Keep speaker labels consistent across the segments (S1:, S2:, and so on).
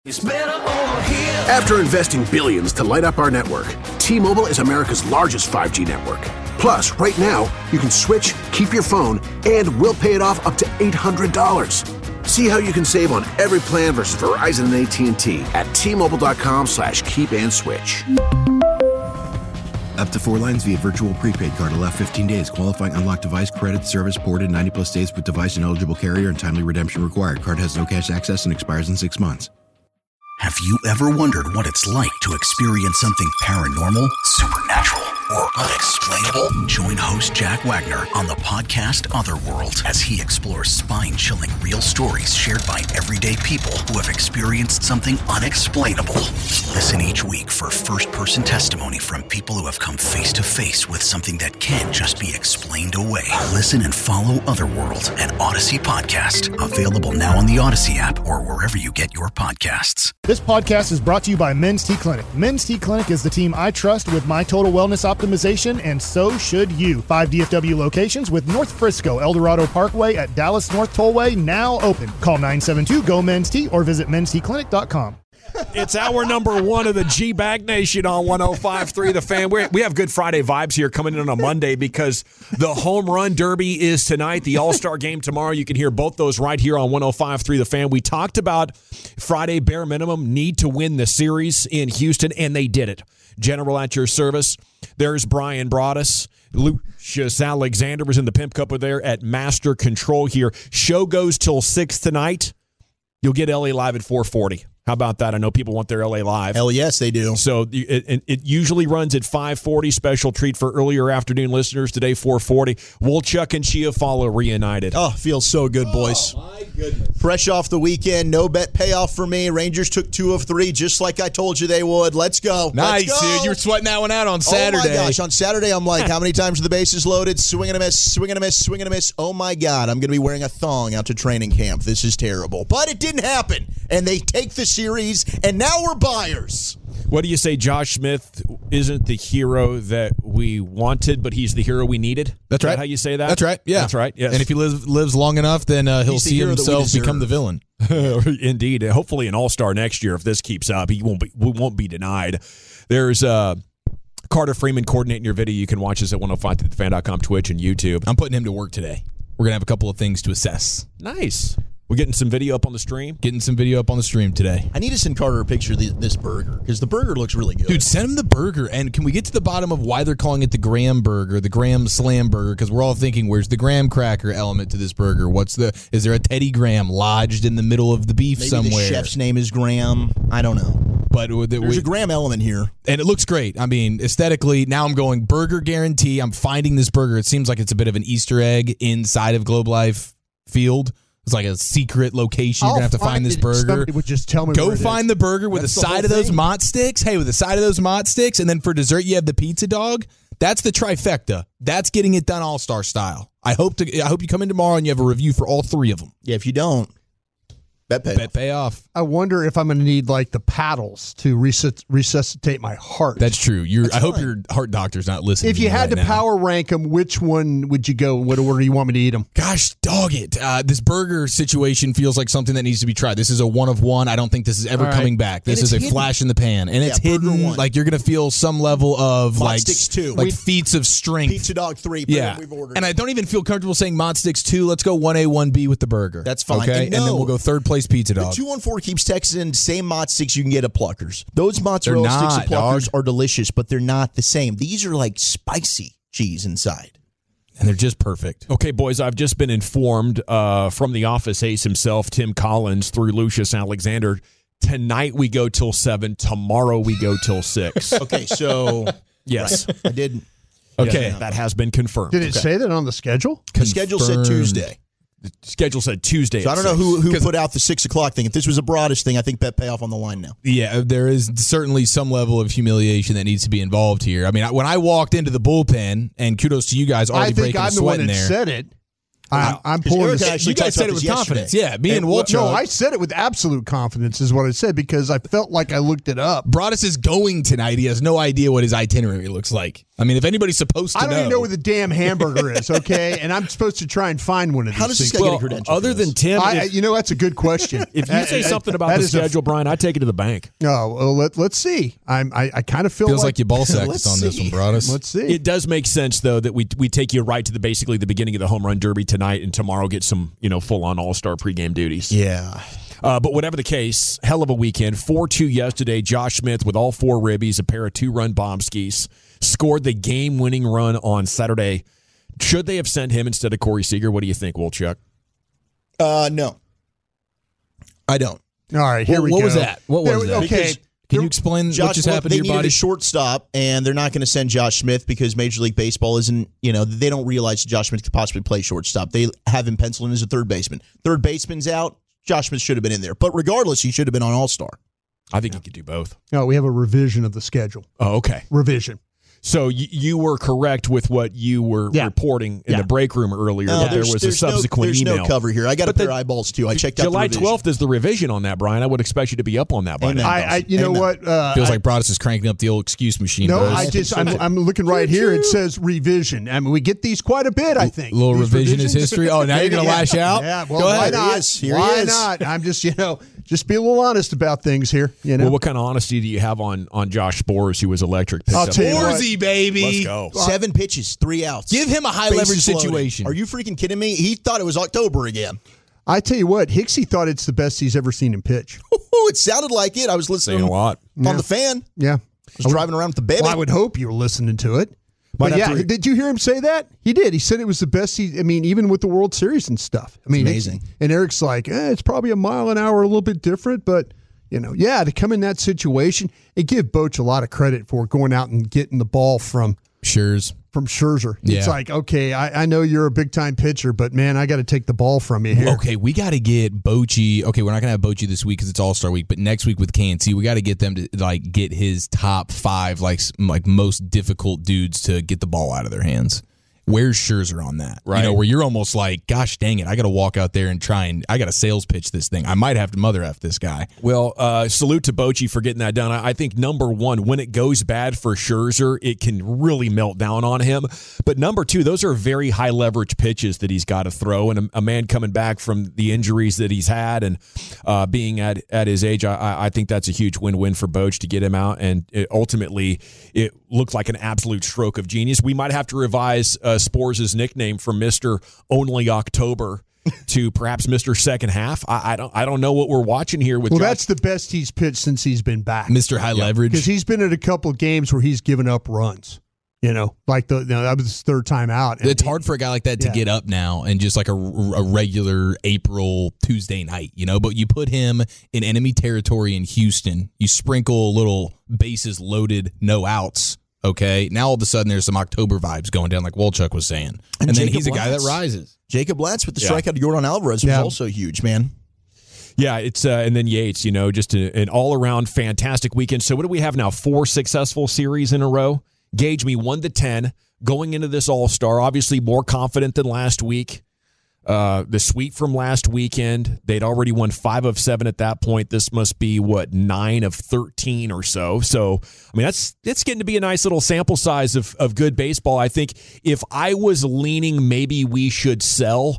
S1: After investing billions to light up our network, T-Mobile is America's largest 5G network. Plus, right now, you can switch, keep your phone, and we'll pay it off up to $800. See how you can save on every plan versus Verizon and AT&T at T-Mobile.com/keep-and-switch.
S2: Up to 4 lines via virtual prepaid card. Allow 15 days. Qualifying unlocked device credit service ported 90-plus days with device and eligible carrier and timely redemption required. Card has no cash access and expires in 6 months.
S3: Have you ever wondered what it's like to experience something paranormal, supernatural, or unexplainable? Join host Jack Wagner on the podcast Otherworld as he explores spine-chilling real stories shared by everyday people who have experienced something unexplainable. Listen each week for first-person testimony from people who have come face-to-face with something that can't just be explained away. Listen and follow Otherworld, an Odyssey podcast. Available now on the Odyssey app or wherever you get your podcasts.
S4: This podcast is brought to you by Men's T Clinic. Men's T Clinic is the team I trust with my total wellness optimization, and so should you. 5 DFW locations with North Frisco, El Dorado Parkway at Dallas North Tollway now open. Call 972-GO-MEN'S-T or visit mensteclinic.com.
S5: It's hour number 1 of the G-Bag Nation on 105.3 The Fan. We have Good Friday vibes here coming in on a Monday because the Home Run Derby is tonight, the All-Star Game tomorrow. You can hear both those right here on 105.3 The Fan. We talked about Friday bare minimum, need to win the series in Houston, and they did it. General at your service. There's Brian Broaddus. Lucius Alexander was in the Pimp Cup over there at Master Control here. Show goes till 6 tonight. You'll get LA Live at 4:40. How about that? I know people want their LA Live.
S6: Hell yes, they do.
S5: So it usually runs at 5:40. Special treat for earlier afternoon listeners. Today, 4:40. Wolchuk and Chiafalo reunited.
S6: Oh, feels so good, boys.
S5: Oh, my goodness.
S6: Fresh off the weekend. No bet payoff for me. Rangers took 2 of 3, just like I told you they would. Let's go.
S7: Nice,
S6: Let's go.
S7: dude. You were sweating that one out on Saturday.
S6: Oh, my gosh. On Saturday, I'm like, how many times are the bases loaded? Swing and a miss, swing and a miss, swing and a miss. Oh, my God. I'm going to be wearing a thong out to training camp. This is terrible. But it didn't happen. And they take the series, and now we're buyers.
S5: What do you say? Josh Smith isn't the hero that we wanted, but he's the hero we needed?
S7: That's right.
S5: How you say that?
S7: That's right. Yeah.
S5: That's right. Yes.
S7: And if he lives long enough, then he'll see himself become the villain.
S5: Indeed. Hopefully an all-star next year if this keeps up. We won't be denied. There's Carter Freeman coordinating your video. You can watch us at 105thefan.com, Twitch, and YouTube.
S7: I'm putting him to work today. We're going to have a couple of things to assess.
S5: Nice. We're getting some video up on the stream?
S7: Getting some video up on the stream today.
S6: I need to send Carter a picture of this burger because the burger looks really good.
S7: Dude, send him the burger. And can we get to the bottom of why they're calling it the Graham Burger, the Graham Slam Burger? Because we're all thinking, where's the graham cracker element to this burger? Is there a Teddy Graham lodged in the middle of the beef somewhere?
S6: Maybe the chef's name is Graham. I don't know.
S7: But
S6: there's a Graham element here.
S7: And it looks great. I mean, aesthetically, now I'm going burger guarantee. I'm finding this burger. It seems like it's a bit of an Easter egg inside of Globe Life Field. It's like a secret location. You're going to have to find this burger.
S4: Somebody would just tell me
S7: Go find the burger with a side of those Mott sticks. Hey, with a side of those Mott sticks. And then for dessert, you have the pizza dog. That's the trifecta. That's getting it done all-star style. I hope you come in tomorrow and you have a review for all 3 of them.
S6: Yeah, if you don't, bet
S7: pay off.
S4: I wonder if I'm going to need like the paddles to resuscitate my heart.
S7: That's true. I hope your heart doctor's not listening.
S4: If you had to power rank them, which one would you go? What order do you want me to eat them?
S7: Gosh, dog it. This burger situation feels like something that needs to be tried. This is a 1 of 1. I don't think this is ever coming back. This is a flash in the pan. And it's hidden. Like you're going to feel some level of
S6: Mott Sticks 2.
S7: Like feats of strength.
S6: Pizza Dog 3.
S7: Yeah.
S6: We've ordered.
S7: And I don't even feel comfortable saying Mott Sticks 2. Let's go 1A, 1B with the burger.
S6: That's fine.
S7: Okay? And then we'll go third place Pizza Dog.
S6: 214 keeps texting same Mott sticks you can get at Pluckers. Those mozzarella sticks at Pluckers are delicious, but they're not the same. These are like spicy cheese inside.
S7: And they're just perfect.
S5: Okay, boys, I've just been informed from the office ace himself, Tim Collins, through Lucius Alexander. Tonight we go till 7. Tomorrow we go till 6.
S6: Okay, so
S5: yes.
S6: Right. I did.
S5: Okay, that has been confirmed.
S4: Did it say that on the schedule?
S6: The schedule said Tuesday.
S5: The schedule said Tuesday.
S6: So I don't know who put out the 6 o'clock thing. If this was a Broaddus thing, I think bet payoff on the line now.
S7: Yeah, there is certainly some level of humiliation that needs to be involved here. I mean, when I walked into the bullpen, and kudos to you guys already breaking the sweat in there.
S4: I think I'm the one that said it.
S8: I'm pulling this.
S7: You guys said it with confidence. Yeah, me and Wolchuk.
S8: No, I said it with absolute confidence is what I said because I felt like I looked it up.
S7: Broaddus is going tonight. He has no idea what his itinerary looks like. I mean, if anybody's supposed to know.
S8: I don't even know where the damn hamburger is, okay? And I'm supposed to try and find one of these
S6: How does this
S8: things.
S6: guy get a credential?
S5: Other than Tim,
S8: that's a good question.
S5: if you say something about the schedule, Brian, I take it to the bank.
S8: Oh, well, let's see. I kind of
S7: feels like you ball sacked us on this one, Broaddus.
S8: Let's see.
S5: It does make sense though that we take you right to basically the beginning of the home run derby tonight, and tomorrow get some full on all-star pregame duties.
S6: Yeah.
S5: But whatever the case, hell of a weekend. 4-2 yesterday. Josh Smith with all 4 ribbies, a pair of 2-run bomb skis, scored the game-winning run on Saturday. Should they have sent him instead of Corey Seager? What do you think, Wolchuk?
S6: No. I don't.
S8: All right, here we go.
S7: What was that? What was that?
S8: Okay.
S7: Can you explain what just happened to your
S6: body? They needed a shortstop, and they're not going to send Josh Smith because Major League Baseball isn't, they don't realize that Josh Smith could possibly play shortstop. They have him penciled in as a third baseman. Third baseman's out. Josh Smith should have been in there. But regardless, he should have been on All-Star.
S5: I think he could do both.
S8: No, we have a revision of the schedule.
S5: Oh, okay.
S8: Revision.
S5: So you were correct with what you were reporting in the break room earlier. That there was a subsequent email.
S6: There's no cover here. I got a pair of eyeballs, too. I checked out
S5: July
S6: the revision.
S5: 12th is the revision on that, Brian. I would expect you to be up on that by now.
S8: You know what?
S7: Feels like Broaddus is cranking up the old excuse machine.
S8: No, I'm looking right here. It says revision. I mean, we get these quite a bit, I think.
S7: A little revisionist history. Oh, now you're going to lash out?
S8: Yeah, well,
S7: go ahead.
S8: Why not? I'm just, just be a little honest about things here.
S5: Well, what kind of honesty do you have on Josh Spores, who was electric?
S8: I'll tell you what.
S7: Sporsy, baby.
S5: Let's go.
S6: 7 pitches, 3 outs.
S7: Give him a high leverage situation.
S6: Are you freaking kidding me? He thought it was October again.
S8: I tell you what, Hicksy thought it's the best he's ever seen him pitch.
S6: It sounded like it. I was listening
S5: a lot
S6: on the fan.
S8: Yeah.
S6: I was driving around with the baby.
S8: Well, I would hope you were listening to it. But did you hear him say that? He did. He said it was the best even with the World Series and stuff. I mean,
S6: amazing.
S8: And Eric's like, it's probably a mile an hour, a little bit different, but to come in that situation and give Boch a lot of credit for going out and getting the ball from Scherzer.
S7: Yeah.
S8: It's like, okay, I know you're a big-time pitcher, but, man, I got to take the ball from you here.
S7: Okay, we got to get Bochy. Okay, we're not going to have Bochy this week because it's All-Star week, but next week with KNC, we got to get them to, get his top 5, most difficult dudes to get the ball out of their hands. Where's Scherzer on that?
S5: Right.
S7: Where you're almost like, gosh dang it, I got to walk out there and I got to sales pitch this thing. I might have to mother F this guy.
S5: Well, salute to Bochy for getting that done. I think, number one, when it goes bad for Scherzer, it can really melt down on him. But number two, those are very high leverage pitches that he's got to throw. And a man coming back from the injuries that he's had and being at his age, I think that's a huge win-win for Boch to get him out. And ultimately, it looked like an absolute stroke of genius. We might have to revise Spores' nickname from Mr. Only October to perhaps Mr. Second Half. I don't know what we're watching here with.
S8: Well, that's the best he's pitched since he's been back.
S7: Mr. High Leverage,
S8: because he's been at a couple of games where he's given up runs. That was his third time out.
S7: It's hard for a guy like that to get up now and just like a regular April Tuesday night, But you put him in enemy territory in Houston, you sprinkle a little bases loaded, no outs. Okay, now all of a sudden there's some October vibes going down, like Wolchuk was saying, and then he's a guy that rises.
S6: Jacob Latz with the strikeout of Yordan Alvarez was also huge, man.
S5: Yeah, it's and then Yates, just an all-around fantastic weekend. So what do we have now? 4 successful series in a row. Gauge me 1-10 going into this All-Star. Obviously more confident than last week. The sweep from last weekend, they'd already won 5 of 7 at that point. This must be 9 of 13 or so. So, I mean, it's getting to be a nice little sample size of good baseball. I think if I was leaning maybe we should sell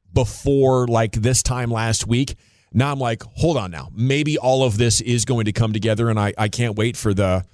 S5: before this time last week, now I'm like, hold on now. Maybe all of this is going to come together, and I can't wait for the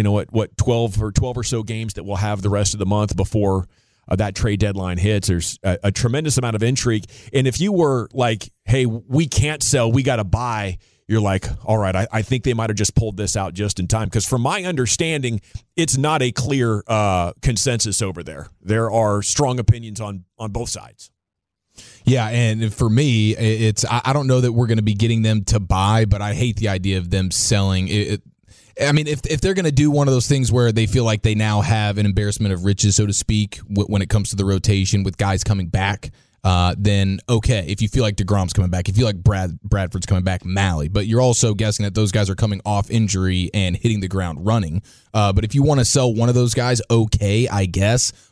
S5: 12 or so games that we'll have the rest of the month before that trade deadline hits. There's a tremendous amount of intrigue. And if you were like, hey, we can't sell, we got to buy, you're like, all right, I think they might have just pulled this out just in time. Because from my understanding, it's not a clear consensus over there. There are strong opinions on both sides.
S7: Yeah, and for me, I don't know that we're going to be getting them to buy, but I hate the idea of them selling. I mean, if they're going to do one of those things where they feel like they now have an embarrassment of riches, so to speak, when it comes to the rotation with guys coming back, then okay. If you feel like DeGrom's coming back, if you feel like Bradford's coming back, Malley, but you're also guessing that those guys are coming off injury and hitting the ground running. But if you want to sell one of those guys, okay, I guess.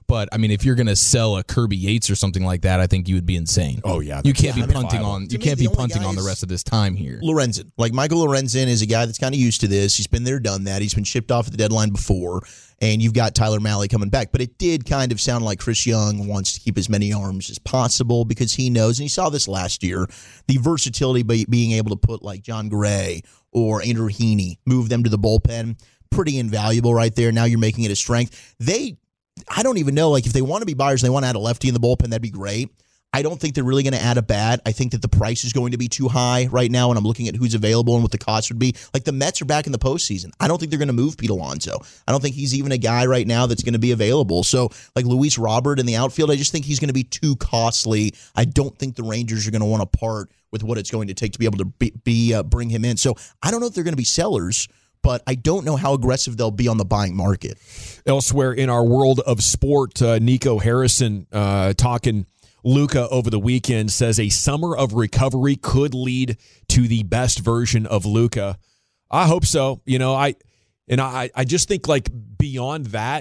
S7: But, I mean, if you're going to sell a Kirby Yates or something like that, I think you would be insane.
S5: Oh, yeah.
S7: You can't be punting on. You can't be punting on the rest of this time here.
S6: Lorenzen. Like, Michael Lorenzen is a guy that's kind of used to this. He's been there, done that. He's been shipped off at the deadline before. And you've got Tyler Mahle coming back. But it did kind of sound like Chris Young wants to keep as many arms as possible because he knows, and he saw this last year, the versatility by being able to put like John Gray or Andrew Heaney, move them to the bullpen, pretty invaluable right there. Now you're making it a strength. I don't even know, like if they want to be buyers and they want to add a lefty in the bullpen, that'd be great. I don't think they're really going to add a bat. I think that the price is going to be too high right now, and I'm looking at who's available and what the cost would be. Like the Mets are back in the postseason. I don't think they're going to move Pete Alonso. I don't think he's even a guy right now that's going to be available. So like Luis Robert in the outfield, I just think he's going to be too costly. I don't think the Rangers are going to want to part with what it's going to take to be able to bring him in. So I don't know if they're going to be sellers, but I don't know how aggressive they'll be on the buying market.
S5: Elsewhere in our world of sport, Nico Harrison talking Luka over the weekend says a summer of recovery could lead to the best version of Luka. I hope so. You know, I just think like beyond that,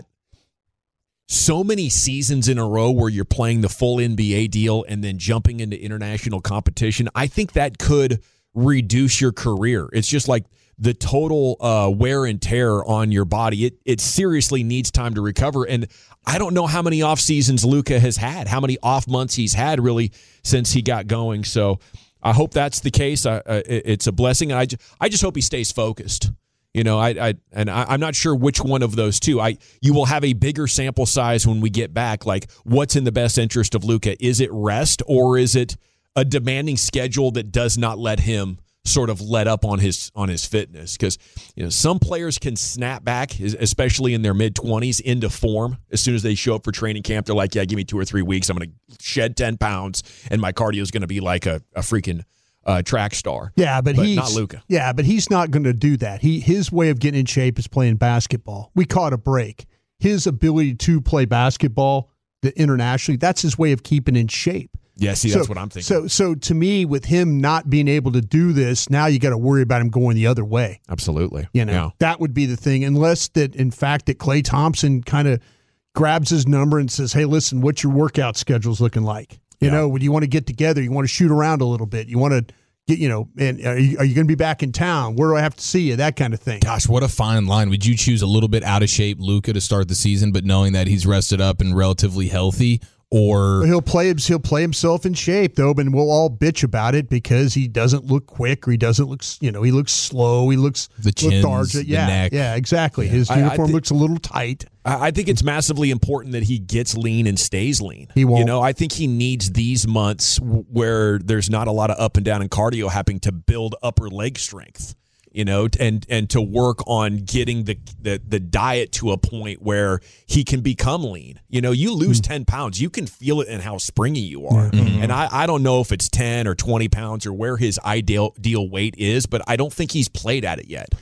S5: so many seasons in a row where you're playing the full NBA deal and then jumping into international competition, I think that could reduce your career. It's just like the total wear and tear on your body. It seriously needs time to recover. And I don't know how many off seasons Luka has had, how many off months he's had really since he got going. So I hope that's the case. It's a blessing. I just hope he stays focused. You know, I'm not sure which one of those two. You will have a bigger sample size when we get back. Like, what's in the best interest of Luka? Is it rest, or is it a demanding schedule that does not let him sort of let up on his fitness? Because some players can snap back, especially in their mid-20s, into form as soon as they show up for training camp. They're like, yeah, give me 2 or 3 weeks. I'm going to shed 10 pounds, and my cardio is going to be like a freaking track star.
S8: Yeah, but he's
S5: not Luka.
S8: Yeah, but he's not going to do that. His way of getting in shape is playing basketball. We caught a break. His ability to play basketball internationally, that's his way of keeping in shape.
S5: Yeah, see, that's what I'm thinking.
S8: So to me, with him not being able to do this, now you got to worry about him going the other way.
S5: Absolutely.
S8: That would be the thing, unless that, in fact, that Klay Thompson kind of grabs his number and says, hey, listen, what's your workout schedule's looking like? You know, when you want to get together, you want to shoot around a little bit, you want to get, and are you going to be back in town? Where do I have to see you? That kind of thing.
S7: Gosh, what a fine line. Would you choose a little bit out of shape Luka to start the season, but knowing that he's rested up and relatively healthy? Or
S8: he'll play himself in shape, though, and we'll all bitch about it because he doesn't look quick, or he doesn't look, he looks slow, he looks
S7: the chins,
S8: lethargic.
S7: The neck.
S8: Yeah, exactly. Yeah. His uniform looks a little tight.
S5: I think it's massively important that he gets lean and stays lean.
S8: He won't.
S5: I think he needs these months where there's not a lot of up and down in cardio happening to build upper leg strength. And to work on getting the diet to a point where he can become lean. You lose 10 pounds, you can feel it in how springy you are. Mm-hmm. And I don't know if it's 10 or 20 pounds or where his ideal weight is, but I don't think he's played at it yet.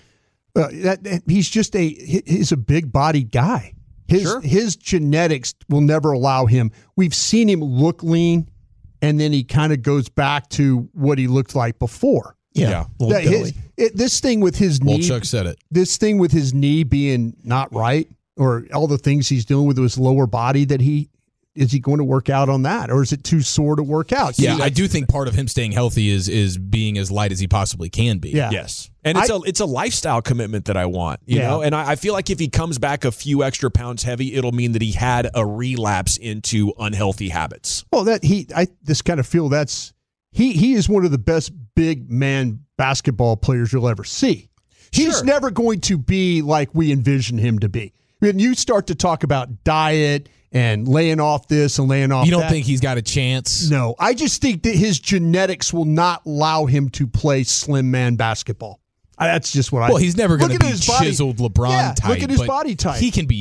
S8: He's just he's a big bodied guy. His genetics will never allow him. We've seen him look lean, and then he kind of goes back to what he looked like before.
S5: Yeah.
S8: This thing with his knee.
S7: Chuck said it.
S8: This thing with his knee being not right, or all the things he's doing with his lower body, is he going to work out on that, or is it too sore to work out?
S7: Yeah, I do think part of him staying healthy is being as light as he possibly can be.
S8: Yeah.
S5: Yes. And it's a lifestyle commitment that I want, you know? And I feel like if he comes back a few extra pounds heavy, it'll mean that he had a relapse into unhealthy habits.
S8: Well, I just kind of feel that's he is one of the best big man basketball players you'll ever see. He's never going to be like we envision him to be. When you start to talk about diet and laying off this and laying off that.
S7: You don't think he's got a chance?
S8: No. I just think that his genetics will not allow him to play slim man basketball. That's just what I think.
S7: Well, he's never going to be chiseled LeBron type.
S8: Look at his body type.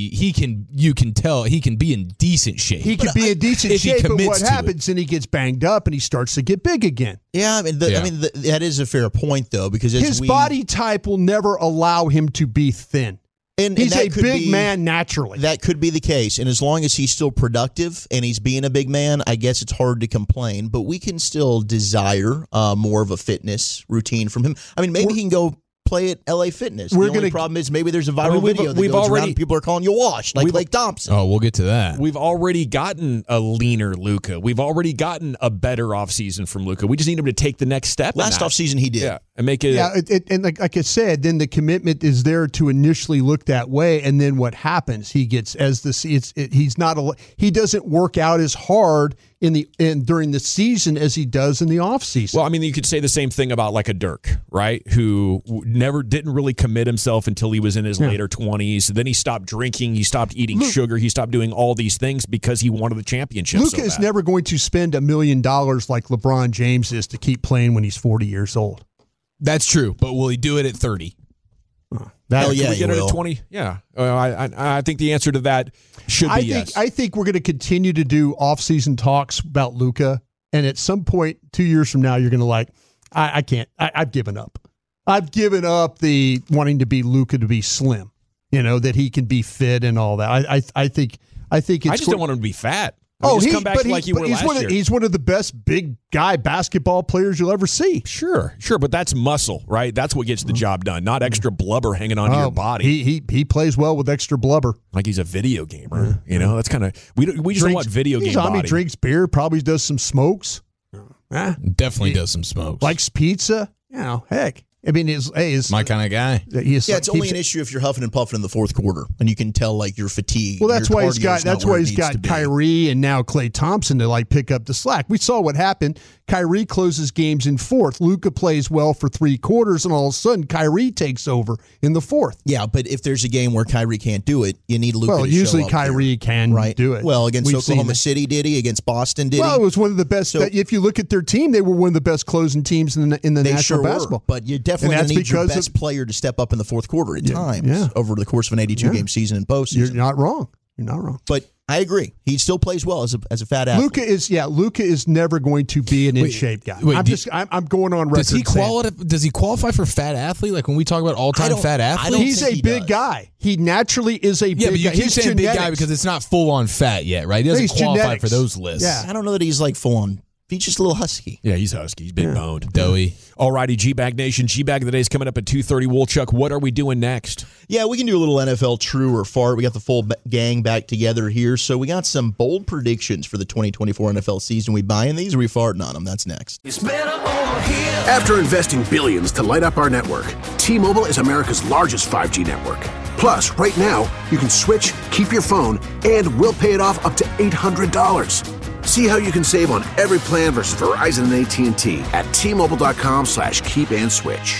S7: You can tell he can be in decent shape.
S8: He can be in decent shape, but what happens and he gets banged up and he starts to get big again.
S6: Yeah, that is a fair point, though, because
S8: his body type will never allow him to be thin. And he's a big man naturally.
S6: That could be the case. And as long as he's still productive and he's being a big man, I guess it's hard to complain. But we can still desire more of a fitness routine from him. I mean, maybe he can go play at LA Fitness.
S8: We're
S6: The only
S8: gonna-
S6: problem is maybe there's a viral video that goes around and people are calling you washed, like Klay Thompson.
S7: Oh, we'll get to that.
S5: We've already gotten a leaner Luka. We've already gotten a better offseason from Luka. We just need him to take the next step.
S6: Last offseason he did.
S5: Yeah, and make it.
S8: Yeah, and like I said, then the commitment is there to initially look that way, and then what happens? He gets he doesn't work out as hard during the season as he does in the offseason.
S5: Well, I mean, you could say the same thing about like a Dirk, right? Who didn't really commit himself until he was in his later 20s. Then he stopped drinking. He stopped eating sugar. He stopped doing all these things because he wanted the championship.
S8: Luka is never going to spend $1 million like LeBron James is to keep playing when he's 40 years old.
S7: That's true, but will he do it at 30?
S6: Hell yeah,
S5: Can we get
S6: he
S5: it
S6: will.
S5: at 20? Yeah. I think the answer to that should be yes.
S8: I think we're going to continue to do off-season talks about Luka, and at some point 2 years from now, you're going to I can't. I've given up. I've given up the wanting to be Luka to be slim, that he can be fit and all that. I think it's.
S5: I just don't want him to be fat. Come back to like you were
S8: he's
S5: last year.
S8: He's one of the best big guy basketball players you'll ever see.
S5: Sure, but that's muscle, right? That's what gets the job done, not extra blubber hanging onto your body.
S8: He plays well with extra blubber.
S5: Like he's a video gamer, That's kind of we just don't want video game body.
S8: He drinks beer, probably does some smokes.
S7: Definitely does some smokes.
S8: Likes pizza. Heck. I mean, he's
S7: my kind of guy.
S6: It's only an issue if you're huffing and puffing in the fourth quarter, and you can tell like you're fatigued.
S8: Well, that's
S6: your
S8: why he's got.
S6: cardio's not
S8: That's
S6: where
S8: why
S6: it
S8: he's
S6: needs
S8: got
S6: to be.
S8: Kyrie and now Klay Thompson to pick up the slack. We saw what happened. Kyrie closes games in fourth. Luka plays well for 3 quarters, and all of a sudden Kyrie takes over in the fourth.
S6: Yeah, but if there's a game where Kyrie can't do it, you need Luka.
S8: Well,
S6: to
S8: usually
S6: show up
S8: Kyrie can do it.
S6: Well, against
S8: We've
S6: Oklahoma
S8: seen
S6: City, did he? Against Boston, did he?
S8: Well, it was one of the best. If you look at their team, they were one of the best closing teams in the
S6: they
S8: National
S6: sure
S8: Basketball.
S6: were, but you definitely need your best player to step up in the fourth quarter at times over the course of an 82-game season and postseason.
S8: You're not wrong.
S6: But I agree. He still plays well as a fat athlete.
S8: Luka is never going to be an in-shape guy. I'm going on record.
S7: Does he qualify for fat athlete? Like when we talk about all-time fat athletes?
S8: He's a big guy. He naturally is a big guy.
S7: Yeah, but you keep
S8: He's
S7: saying
S8: genetics.
S7: big guy because it's not full-on fat yet, right? He doesn't qualify
S8: genetics.
S7: for those lists.
S8: Yeah.
S6: I don't know that he's like full on. He's just a little husky.
S5: Yeah, he's husky. He's big boned.
S7: Doughy.
S5: All righty, G-Bag Nation. G-Bag of the day is coming up at 2:30. Woolchuck, what are we doing next?
S6: Yeah, we can do a little NFL true or fart. We got the full gang back together here. So we got some bold predictions for the 2024 NFL season. We buying these or we farting on them? That's next.
S1: After investing billions to light up our network, T-Mobile is America's largest 5G network. Plus, right now, you can switch, keep your phone, and we'll pay it off up to $800. See how you can save on every plan versus Verizon and AT&T at T-Mobile.com/keep and switch.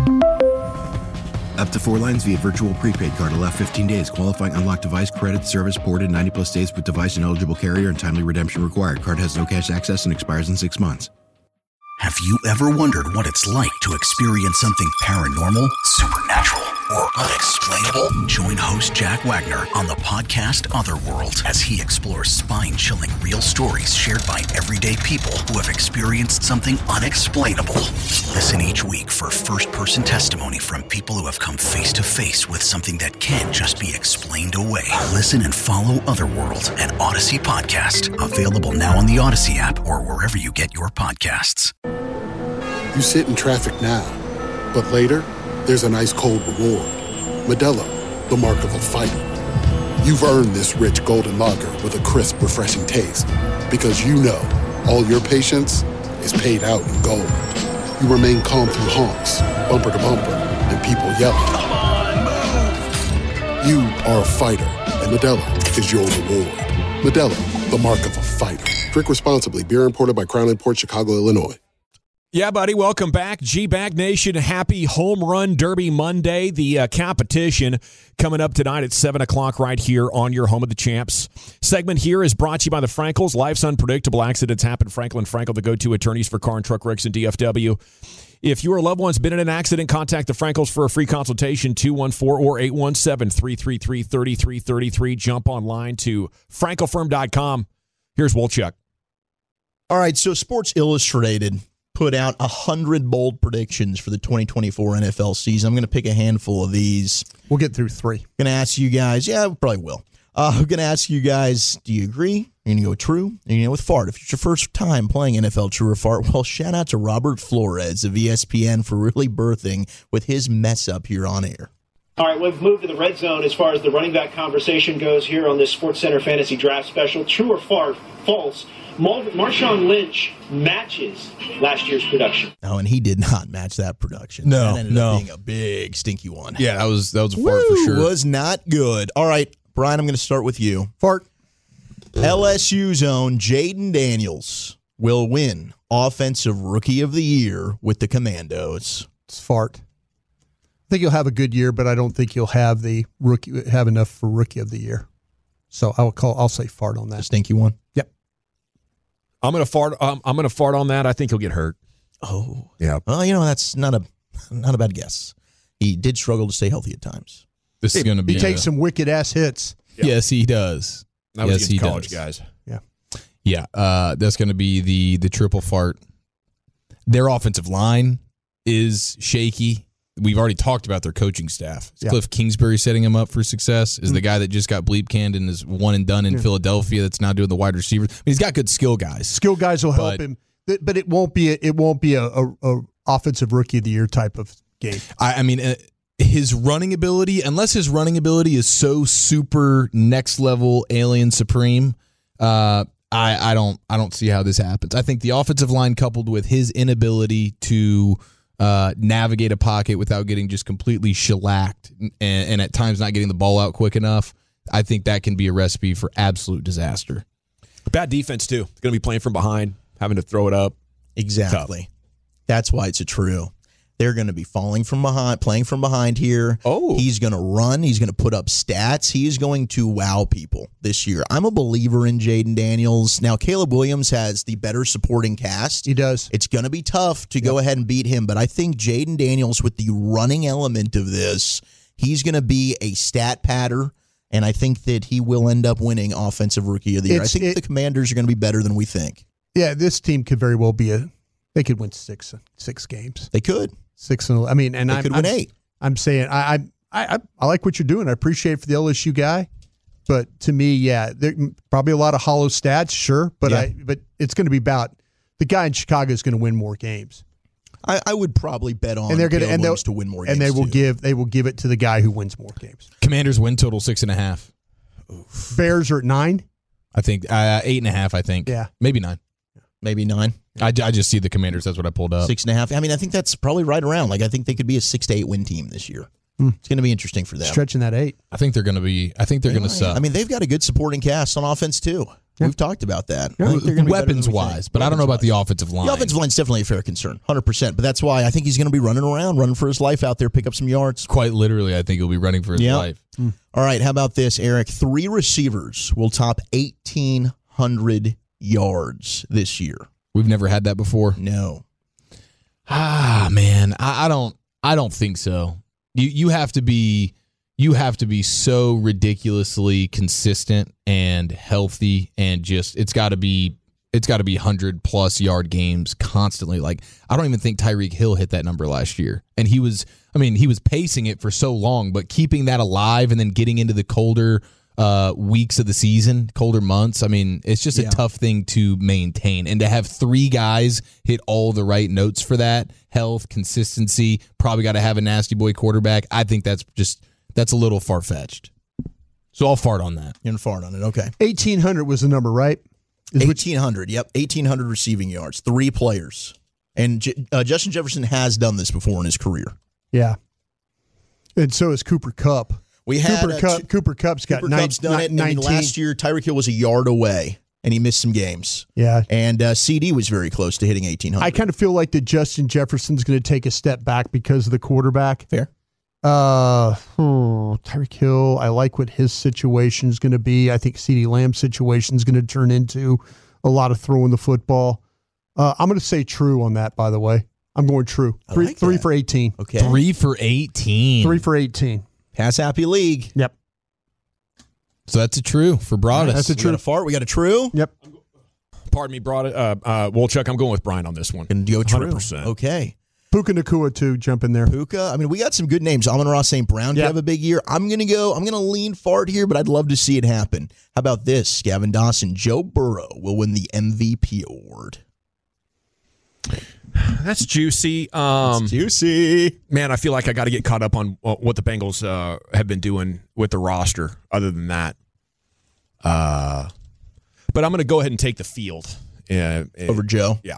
S2: Up to 4 lines via virtual prepaid card. Allow 15 days. Qualifying unlocked device credit service ported 90+ states with device and eligible carrier and timely redemption required. Card has no cash access and expires in 6 months.
S3: Have you ever wondered what it's like to experience something paranormal, supernatural, or unexplainable? Join host Jack Wagner on the podcast Otherworld as he explores spine-chilling real stories shared by everyday people who have experienced something unexplainable. Listen each week for first-person testimony from people who have come face-to-face with something that can't just be explained away. Listen and follow Otherworld, an Odyssey podcast. Available now on the Odyssey app or wherever you get your podcasts.
S9: You sit in traffic now, but later, there's an ice-cold reward. Modelo, the mark of a fighter. You've earned this rich golden lager with a crisp, refreshing taste. Because you know, all your patience is paid out in gold. You remain calm through honks, bumper to bumper, and people yelling. Come on, move! You are a fighter, and Modelo is your reward. Modelo, the mark of a fighter. Drink responsibly. Beer imported by Crown Imports, Chicago, Illinois.
S5: Yeah, buddy, welcome back. G-Bag Nation, happy Home Run Derby Monday. The competition coming up tonight at 7 o'clock right here on your Home of the Champs. Segment here is brought to you by the Frankels. Life's unpredictable. Accidents happen. Franklin Frankel, the go-to attorneys for car and truck wrecks in DFW. If your loved one's been in an accident, contact the Frankels for a free consultation, 214 or 817-333-3333. Jump online to frankelfirm.com. Here's Wolchuk.
S6: All right, so Sports Illustrated put out 100 bold predictions for the 2024 NFL season. I'm going to pick a handful of these.
S8: We'll get through 3.
S6: Going to ask you guys. Yeah, we probably will. I'm going to ask you guys, do you agree? You're going to go true? You're going to go with fart. If it's your first time playing NFL True or Fart, well, shout out to Robert Flores of ESPN for really birthing with his mess up here on air.
S10: All right, we've moved to the red zone as far as the running back conversation goes here on this SportsCenter Fantasy Draft Special. True or fart? False. Marshawn Lynch matches last year's production.
S6: Oh, and he did not match that production.
S7: No,
S6: that ended up being a big, stinky one.
S7: Yeah, that was a fart for sure.
S6: Was not good. All right, Brian, I'm going to start with you.
S8: Fart.
S6: LSU's own Jaden Daniels will win Offensive Rookie of the Year with the Commandos.
S8: It's fart. I think he'll have a good year, but I don't think he'll have enough for Rookie of the Year. So I'll say fart on that.
S6: The stinky one.
S8: Yep.
S5: I'm gonna fart. I'm gonna fart on that. I think he'll get hurt.
S6: Oh,
S5: yeah.
S6: Well, that's not a bad guess. He did struggle to stay healthy at times.
S7: This is going to be.
S8: He takes some wicked ass hits.
S7: Yeah. Yes, he does.
S5: That was against college guys.
S8: Yeah.
S7: Yeah. That's going to be the triple fart. Their offensive line is shaky. We've already talked about their coaching staff. Is Cliff Kingsbury setting him up for success? Is the guy that just got bleep canned and is one and done in Philadelphia that's now doing the wide receivers? I mean, he's got good skill guys.
S8: Skill guys will help him, but it won't be a offensive Rookie of the Year type of game.
S7: I mean, his running ability, unless his running ability is so super next level alien supreme, I don't see how this happens. I think the offensive line coupled with his inability to navigate a pocket without getting just completely shellacked and at times not getting the ball out quick enough, I think that can be a recipe for absolute disaster.
S5: Bad defense, too. Going to be playing from behind, having to throw it up.
S6: Exactly.
S5: Tough.
S6: That's why it's a true. They're going to be playing from behind here.
S5: Oh.
S6: He's going to run. He's going to put up stats. He's going to wow people this year. I'm a believer in Jaden Daniels. Now, Caleb Williams has the better supporting cast.
S8: He does.
S6: It's going to be tough to go ahead and beat him, but I think Jaden Daniels, with the running element of this, he's going to be a stat patter, and I think that he will end up winning Offensive Rookie of the Year. I think the Commanders are going to be better than we think.
S8: Yeah, this team could very well be they could win six games.
S6: They could.
S8: 6-0. I mean, and
S6: they could win 8.
S8: I'm saying I like what you're doing. I appreciate it for the LSU guy, but to me, there probably a lot of hollow stats, sure, but but it's going to be about the guy in Chicago is going to win more games.
S6: I would probably bet on
S8: Caleb Williams
S6: to win more games.
S8: And they will give it to the guy who wins more games.
S7: Commanders win total 6.5.
S8: Oof. Bears are at 9.
S7: I think 8.5. I think.
S8: Yeah,
S7: maybe 9.
S6: Maybe 9.
S7: I just see the Commanders. That's what I pulled up.
S6: 6.5. I mean, I think that's probably right around. I think they could be a 6 to 8 win team this year. It's going to be interesting for them.
S8: Stretching that 8.
S7: I think they're going to be. I think they're going to suck.
S6: I mean, they've got a good supporting cast on offense too. Yeah. We've talked about that.
S7: Yeah. Weapons wise, but I don't know about the offensive line.
S6: The offensive line's definitely a fair concern, 100%. But that's why I think he's going to be running for his life out there, pick up some yards.
S7: Quite literally, I think he'll be running for his life.
S6: All right, how about this, Eric? 3 receivers will top 1,800 yards this year.
S7: We've never had that before.
S6: No.
S7: Man, I don't think so. You have to be so ridiculously consistent and healthy, and just it's got to be 100+ yard games constantly. Like, I don't even think Tyreek Hill hit that number last year, and he was pacing it for so long, but keeping that alive and then getting into the colder weeks of the season, colder months. I mean, it's just a tough thing to maintain. And to have 3 guys hit all the right notes for that, health, consistency, probably got to have a nasty boy quarterback. I think that's a little far-fetched. So I'll fart on that.
S6: You're going to fart on it, okay.
S8: 1,800 was the number, right?
S6: 1,800, yep. 1,800 receiving yards, 3 players. And Justin Jefferson has done this before in his career.
S8: Yeah. And so is Cooper Kupp. Cooper Kupp's got 19.
S6: Kupp's done it. I mean, last year, Tyreek Hill was a yard away, and he missed some games.
S8: Yeah.
S6: And CD was very close to hitting 1,800.
S8: I kind of feel like that Justin Jefferson's going to take a step back because of the quarterback.
S6: Fair.
S8: Tyreek Hill, I like what his situation is going to be. I think CeeDee Lamb's situation is going to turn into a lot of throwing the football. I'm going to say true on that, by the way. I'm going true. Three for 18.
S6: Okay.
S7: 3 for 18.
S8: 3 for 18.
S6: Pass happy league.
S8: Yep.
S7: So that's a true for Broadus.
S8: That's a true.
S6: We got a fart. We got a true.
S8: Yep.
S5: Pardon me, Broadus. Chuck, I'm going with Brian on this one.
S6: Going to go true.
S5: 100%.
S6: Okay.
S8: Puka Nacua, too, jump in there.
S6: Puka. I mean, we got some good names. Amon-Ra St. Brown could have a big year. I'm going to lean Fart here, but I'd love to see it happen. How about this? Gavin Dawson, Joe Burrow will win the MVP award.
S5: That's juicy.
S6: It's juicy.
S5: Man, I feel like I got to get caught up on what the Bengals have been doing with the roster other than that. But I'm going to go ahead and take the field.
S6: Over Joe?
S5: Yeah.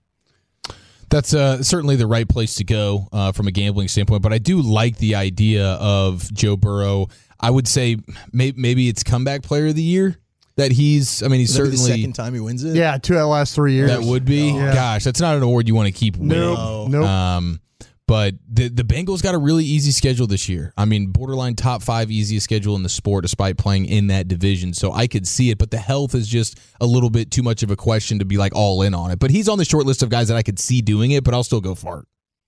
S7: That's certainly the right place to go from a gambling standpoint. But I do like the idea of Joe Burrow. I would say maybe it's comeback player of the year. That he's certainly
S6: the second time he wins it.
S8: Yeah, 2 out of the last 3 years.
S7: That would be.
S8: Yeah.
S7: Gosh, that's not an award you want to keep winning.
S8: Nope.
S7: But the Bengals got a really easy schedule this year. I mean, borderline top 5 easiest schedule in the sport, despite playing in that division. So I could see it, but the health is just a little bit too much of a question to be like all in on it. But he's on the short list of guys that I could see doing it, but I'll still go Fart.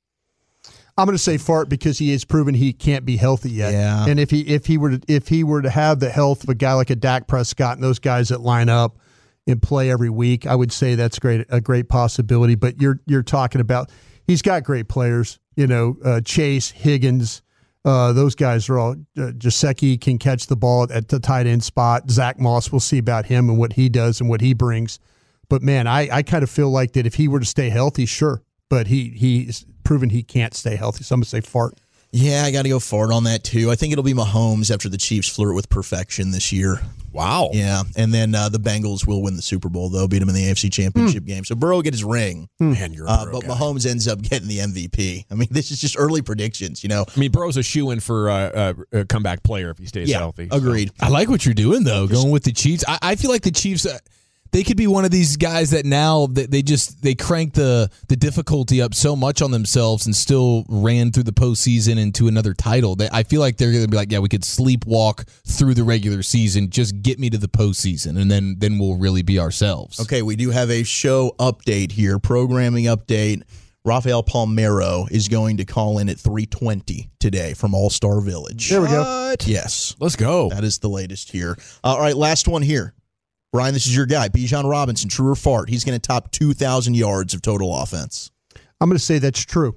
S8: I'm going to say Fart because he has proven he can't be healthy yet.
S6: Yeah.
S8: And if he were to have the health of a guy like a Dak Prescott and those guys that line up and play every week, I would say that's a great possibility. But you're talking about he's got great players. Chase, Higgins, those guys are all. Gesicki can catch the ball at the tight end spot. Zach Moss, we'll see about him and what he does and what he brings. But man, I kind of feel like that if he were to stay healthy, sure. But he's proven he can't stay healthy. So I'm going to say Fart.
S6: Yeah, I got to go Fart on that, too. I think it'll be Mahomes after the Chiefs flirt with perfection this year.
S5: Wow.
S6: Yeah, and then the Bengals will win the Super Bowl, though, beat them in the AFC Championship game. So Burrow will get his ring.
S5: Man, you're a Burrow
S6: but
S5: guy.
S6: Mahomes ends up getting the MVP. I mean, this is just early predictions,
S5: I mean, Burrow's a shoo-in for a comeback player if he stays healthy.
S6: Agreed.
S7: I like what you're doing, though, going with the Chiefs. I feel like the Chiefs, they could be one of these guys that now they crank the difficulty up so much on themselves and still ran through the postseason into another title. I feel like they're going to be like, yeah, we could sleepwalk through the regular season, just get me to the postseason, and then we'll really be ourselves.
S6: Okay, we do have a show update here, programming update. Rafael Palmeiro is going to call in at 3:20 today from All-Star Village.
S8: There we go.
S6: Yes.
S5: Let's go.
S6: That is the latest here. All right, last one here. Brian, this is your guy, Bijan Robinson, true or fart? He's going to top 2,000 yards of total offense.
S8: I'm going to say that's true.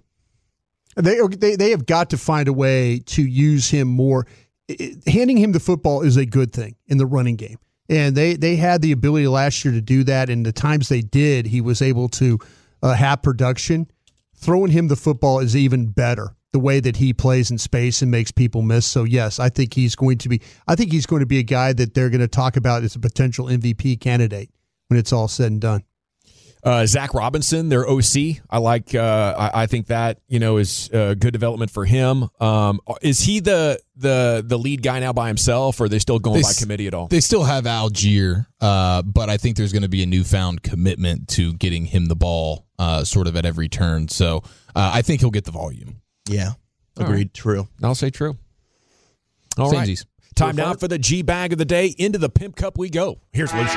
S8: They have got to find a way to use him more. Handing him the football is a good thing in the running game. And they had the ability last year to do that, and the times they did, he was able to have production. Throwing him the football is even better, the way that he plays in space and makes people miss. So, yes, I think he's going to be a guy that they're going to talk about as a potential MVP candidate when it's all said and done.
S5: Zach Robinson, their OC. I like. I think that is good development for him. Is he the lead guy now by himself, or are they still going by committee at all?
S7: They still have Algier, but I think there's going to be a newfound commitment to getting him the ball, sort of at every turn. So I think he'll get the volume.
S6: Yeah, agreed. Right. True.
S5: I'll say true. All right. Time now for the G bag of the day. Into the Pimp Cup we go. Here's Lucius.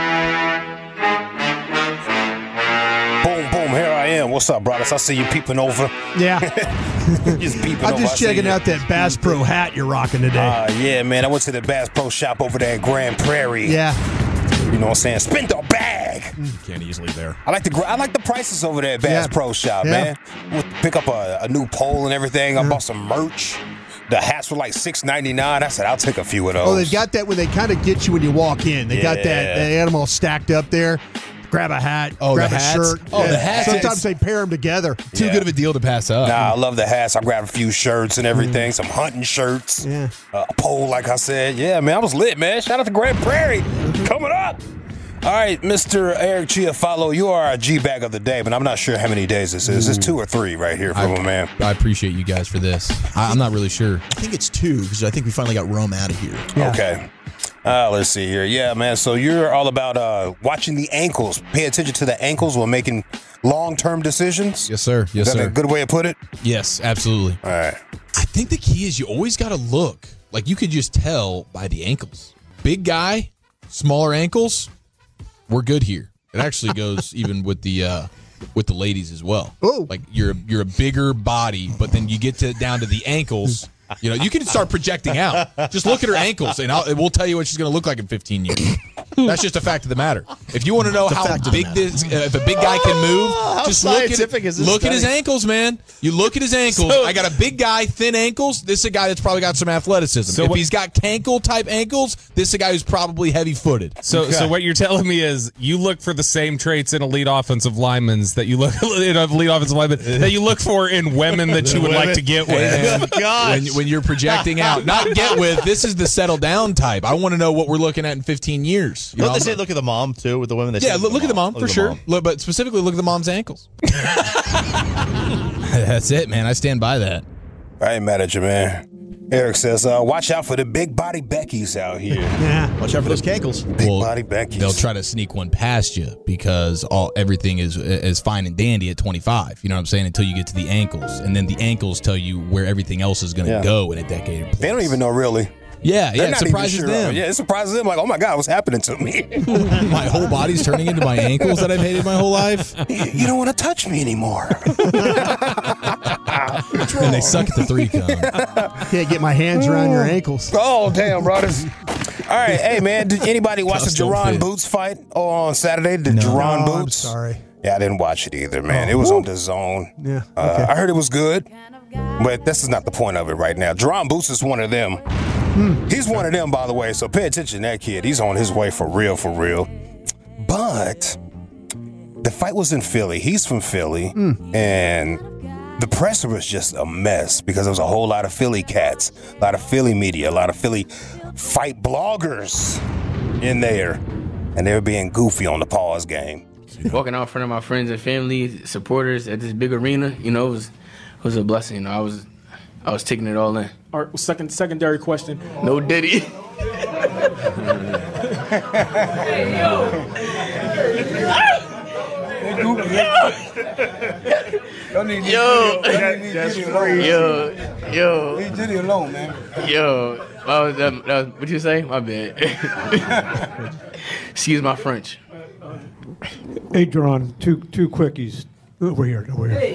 S11: Boom, boom, here I am. What's up, brothers? I see you peeping over.
S8: Yeah.
S11: Just peeping
S8: I'm
S11: over.
S8: just checking out that Bass Pro hat you're rocking today.
S11: Yeah, man. I went to the Bass Pro shop over there in Grand Prairie.
S8: Yeah.
S11: You know what I'm saying? Spend the bag.
S5: Can't easily there.
S11: I like the prices over there at Bass Pro shop, man. We'll pick up a new pole and everything. I bought some merch. The hats were like $6.99. I said, I'll take a few of those.
S8: Oh, they've got that when they kind of get you when you walk in. They got that. They had them all stacked up there. Grab a hat, grab a shirt.
S7: Oh, the hats.
S8: Sometimes they pair them together.
S7: Too good of a deal to pass up.
S11: Nah, I love the hats. I grabbed a few shirts and everything, some hunting shirts, a pole, like I said. Yeah, man, I was lit, man. Shout out to Grand Prairie. Coming up. All right, Mr. Eric Chiafalo, you are our G-Bag of the day, but I'm not sure how many days this is. It's 2 or 3 right here from a man.
S7: I appreciate you guys for this. I'm not really sure.
S6: I think it's 2 because I think we finally got Rome out of here.
S8: Yeah.
S11: Okay. Let's see here. Yeah, man, so you're all about watching the ankles. Pay attention to the ankles when making long-term decisions?
S7: Yes, sir. Yes,
S11: is that
S7: sir.
S11: a good way to put it?
S7: Yes, absolutely.
S11: All right.
S7: I think the key is you always got to look. Like, you could just tell by the ankles. Big guy, smaller ankles, we're good here. It actually goes even with the ladies as well.
S8: Oh,
S7: like you're a bigger body, but then you get down to the ankles. You can start projecting out. Just look at her ankles, and we'll tell you what she's going to look like in 15 years. That's just a fact of the matter. If you want to know how big if a big guy can move, just look at his ankles, man. You look at his ankles. I got a big guy, thin ankles. This is a guy that's probably got some athleticism. So if he's got cankle type ankles, this is a guy who's probably heavy footed.
S12: So what you're telling me is you look for the same traits in elite offensive linemen that you look that you look for in women that you would like to get with.
S7: When you're projecting out, not get with. This is the settle down type. I want to know what we're looking at in 15 years.
S6: Don't they say look at the mom too with the women?
S7: Look at the mom for sure. But specifically, look at the mom's ankles. That's it, man. I stand by that.
S11: I ain't mad at you, man. Eric says, watch out for the big body Beckys out here.
S6: Yeah, watch out for those cankles.
S11: Big body Beckys.
S7: They'll try to sneak one past you because everything is fine and dandy at 25. You know what I'm saying? Until you get to the ankles. And then the ankles tell you where everything else is going to go in a decade or plus.
S11: They don't even know really.
S7: Yeah, it surprises them.
S11: Yeah, it surprises them. Like, oh my God, what's happening to me?
S7: My whole body's turning into my ankles that I've hated my whole life.
S11: You don't want to touch me anymore.
S7: And they suck at the 3 count.
S8: Can't get my hands around your ankles.
S11: Oh, damn, brothers. All right, hey, man, did anybody watch the Jerron Boots fight on Saturday? Jerron Boots?
S8: I'm sorry.
S11: Yeah, I didn't watch it either, man. It was on DAZN.
S8: Yeah. Okay.
S11: I heard it was good, but this is not the point of it right now. Jerron Boots is one of them. He's one of them, by the way, so pay attention to that kid. He's on his way for real, for real. But the fight was in Philly. He's from Philly, and the presser was just a mess because there was a whole lot of Philly cats, a lot of Philly media, a lot of Philly fight bloggers in there, and they were being goofy on the pause game.
S13: Walking out in front of my friends and family, supporters at this big arena, it was a blessing. You know, I was taking it all in.
S14: All right, secondary question.
S13: No Diddy. Yo.
S11: Leave Diddy alone, man.
S13: Yo, what'd you say? My bad. Excuse my French.
S14: Hey, Jerron, two quickies. Over here. Hey,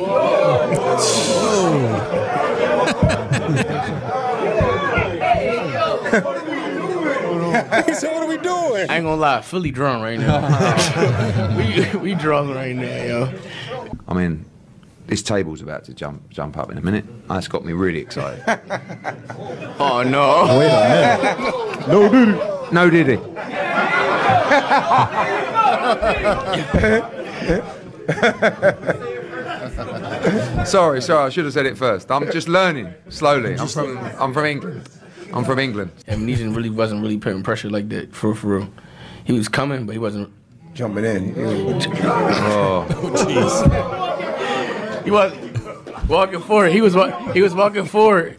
S11: So what are we doing?
S13: I ain't gonna lie, Philly drunk right now. we drunk right now, yo.
S15: I mean, this table's about to jump up in a minute. That's got me really excited.
S13: Oh no!
S14: Wait a minute.
S15: No Diddy. Sorry, I should have said it first. I'm just learning slowly. I'm from England.
S13: Amnesia wasn't really putting pressure like that, for real. He was coming, but he wasn't
S11: jumping in.
S15: Oh,
S13: jeez. He was walking forward. He was walking forward.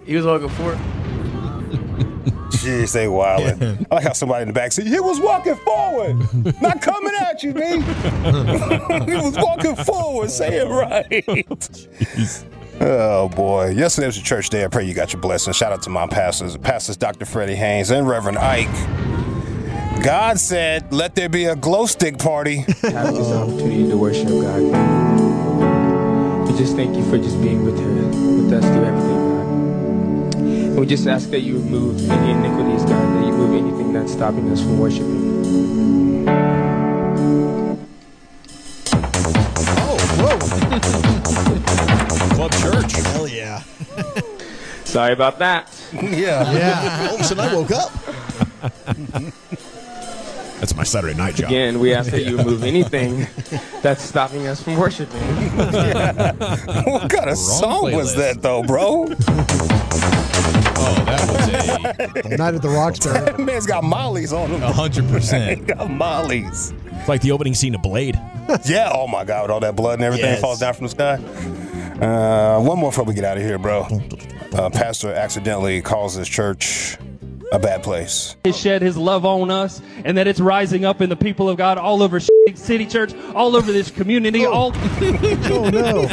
S11: Jeez, they wildin'. I like how somebody in the back said, he was walking forward. Not coming at you, B. He was walking forward. Say it right. Jeez. Oh, boy. Yesterday was a church day. I pray you got your blessing. Shout out to my pastors Dr. Freddie Haynes and Reverend Ike. God said, let there be a glow stick party.
S16: Have this opportunity to worship God. We just thank you for just being with us through everything, God. And we just ask that you remove any iniquities, God, that you remove anything that's stopping us from worshiping.
S5: Club church.
S6: Hell yeah.
S16: Sorry about that.
S6: Yeah. All of a sudden I woke up.
S5: That's my Saturday night job.
S16: Again, we ask that you remove anything that's stopping us from worshiping.
S11: What kind of song was that, though, bro?
S7: Oh, that was
S8: a Night at the Roxbury.
S11: That man's got mollies on him.
S7: 100%.
S11: He got mollies.
S5: It's like the opening scene of Blade.
S11: Yeah. Oh my God, with all that blood and everything falls down from the sky. One more before we get out of here, bro. Pastor accidentally calls his church a bad place.
S17: He shed his love on us, and that it's rising up in the people of God all over City Church, all over this community.
S8: Oh no!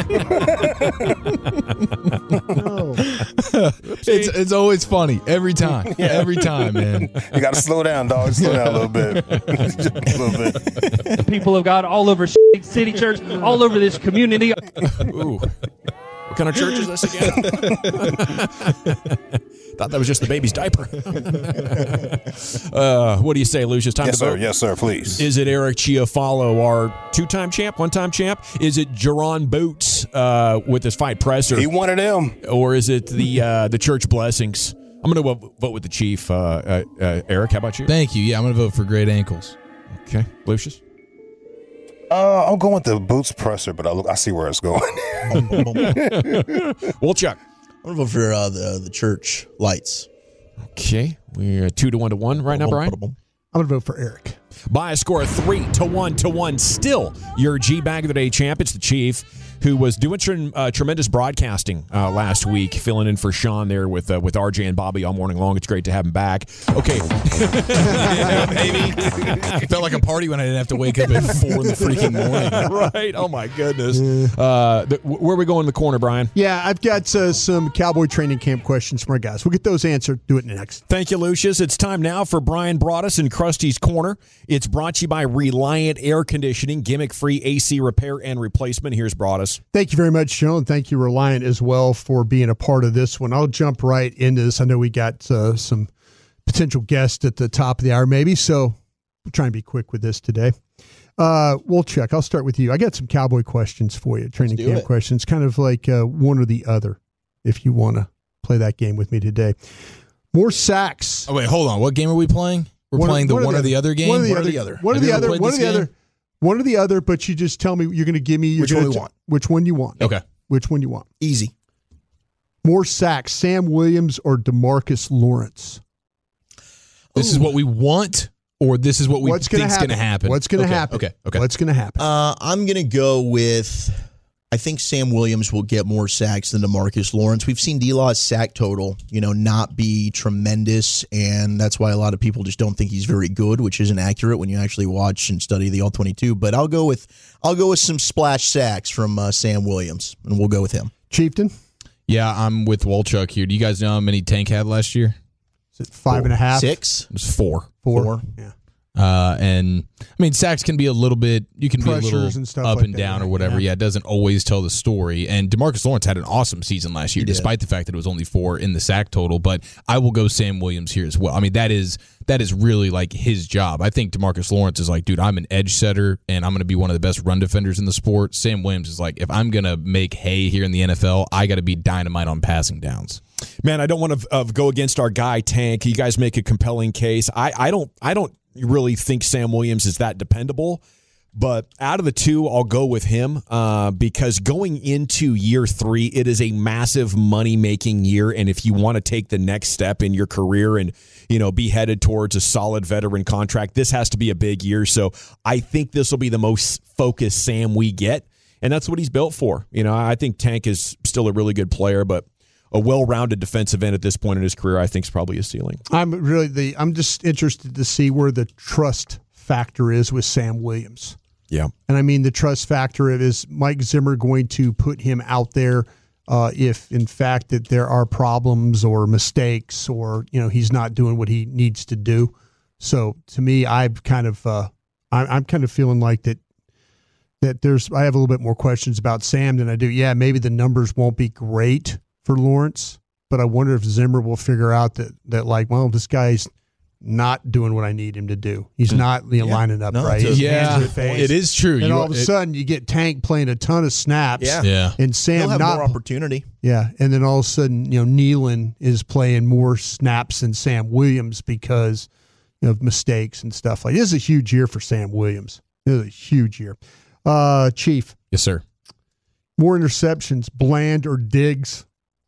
S8: No.
S7: It's always funny every time.
S11: Yeah.
S7: Every time, man.
S11: You got to slow down, dog. Slow down a little bit. Just a little bit.
S17: The people of God all over City Church, all over this community.
S15: Ooh.
S5: What kind of church is this again? Thought that was just the baby's diaper. What do you say, Lucius? Time
S11: Yes,
S5: to vote?
S11: sir. Yes, sir. Please.
S5: Is it Eric Chiafalo, our two-time champ, one-time champ? Is it Jerron Boots with his fight presser?
S11: He one of them.
S5: Or is it the church blessings? I'm going to vote with the Chief. Eric, how about you?
S7: Thank you. Yeah, I'm going to vote for Great Ankles.
S5: Okay. Lucius?
S11: I'm going with the Boots presser, but I see where it's going.
S5: Wolchuk.
S6: I'm going to vote for the church lights.
S5: Okay. We're 2-1 right now, Brian?
S8: I'm going to vote for Eric.
S5: By a score of 3-1. Still, your G-Bag of the Day champ. It's the Chief, who was doing tremendous broadcasting last week, filling in for Sean there with RJ and Bobby all morning long. It's great to have him back. Okay.
S7: Yeah, baby. It felt like a party when I didn't have to wake up at 4 in the freaking morning.
S5: Right. Oh, my goodness. Where are we going in the corner, Brian?
S8: Yeah, I've got some Cowboy training camp questions for our guys. We'll get those answered. Do it next.
S5: Thank you, Lucius. It's time now for Brian Broaddus and Krusty's Corner. It's brought to you by Reliant Air Conditioning, gimmick-free AC repair and replacement. Here's Broaddus.
S8: Thank you very much, Joe, and thank you, Reliant, as well, for being a part of this one. I'll jump right into this. I know we got some potential guests at the top of the hour, maybe, so we'll try and be quick with this today. Wolchuk, I'll start with you. I got some Cowboy questions for you, training camp questions, kind of like one or the other, if you want to play that game with me today. More sacks.
S7: Oh, wait, hold on. What game are we playing? We're playing the one or the other game?
S8: One or the other, but you just tell me, you're going to give me which one you want. Which one you want.
S7: Okay.
S8: Which one you want.
S6: Easy.
S8: More sacks, Sam Williams or DeMarcus Lawrence?
S7: This is what we want, or this is what we think is going to happen?
S8: What's going to happen?
S7: Okay.
S8: What's going to happen?
S6: I'm going to go with, I think Sam Williams will get more sacks than DeMarcus Lawrence. We've seen D-Law's sack total, not be tremendous, and that's why a lot of people just don't think he's very good, which isn't accurate when you actually watch and study the All-22. But I'll go with some splash sacks from Sam Williams, and we'll go with him.
S8: Chieftain?
S7: Yeah, I'm with Wolchuk here. Do you guys know how many Tank had last year?
S8: Is it 5.5?
S6: 6?
S7: It was 4.
S8: 4. Yeah.
S7: And I mean, sacks can be a little bit, you can
S8: Pressures
S7: be a little
S8: and stuff
S7: up
S8: like
S7: and
S8: that,
S7: down
S8: right?
S7: or whatever. Yeah, it doesn't always tell the story. And DeMarcus Lawrence had an awesome season last year, despite the fact that it was only 4 in the sack total. But I will go Sam Williams here as well. I mean, that is really like his job. I think DeMarcus Lawrence is like, dude, I'm an edge setter and I'm going to be one of the best run defenders in the sport. Sam Williams is like, if I'm going to make hay here in the NFL, I got to be dynamite on passing downs.
S5: Man, I don't want to go against our guy Tank. You guys make a compelling case. I don't really think Sam Williams is that dependable, but out of the two, I'll go with him because going into year 3, it is a massive money-making year, and if you want to take the next step in your career and be headed towards a solid veteran contract, this has to be a big year. So I think this will be the most focused Sam we get, and that's what he's built for. I think Tank is still a really good player, but a well-rounded defensive end at this point in his career, I think, is probably his ceiling.
S8: I'm just interested to see where the trust factor is with Sam Williams.
S5: Yeah.
S8: And I mean the trust factor of, is Mike Zimmer going to put him out there if, in fact, that there are problems or mistakes or, he's not doing what he needs to do. So to me, I'm kind of feeling like that I have a little bit more questions about Sam than I do. Yeah, maybe the numbers won't be great for Lawrence, but I wonder if Zimmer will figure out that like, well, this guy's not doing what I need him to do. He's not lining up right.
S7: Yeah, it is true.
S8: And all of a sudden, you get Tank playing a ton of snaps.
S7: Yeah.
S8: And Sam
S6: He'll have more opportunity.
S8: Yeah, and then all of a sudden, Nealon is playing more snaps than Sam Williams because of mistakes and stuff like. This is a huge year for Sam Williams. This is a huge year. Chief.
S7: Yes, sir.
S8: More interceptions, Bland or Diggs?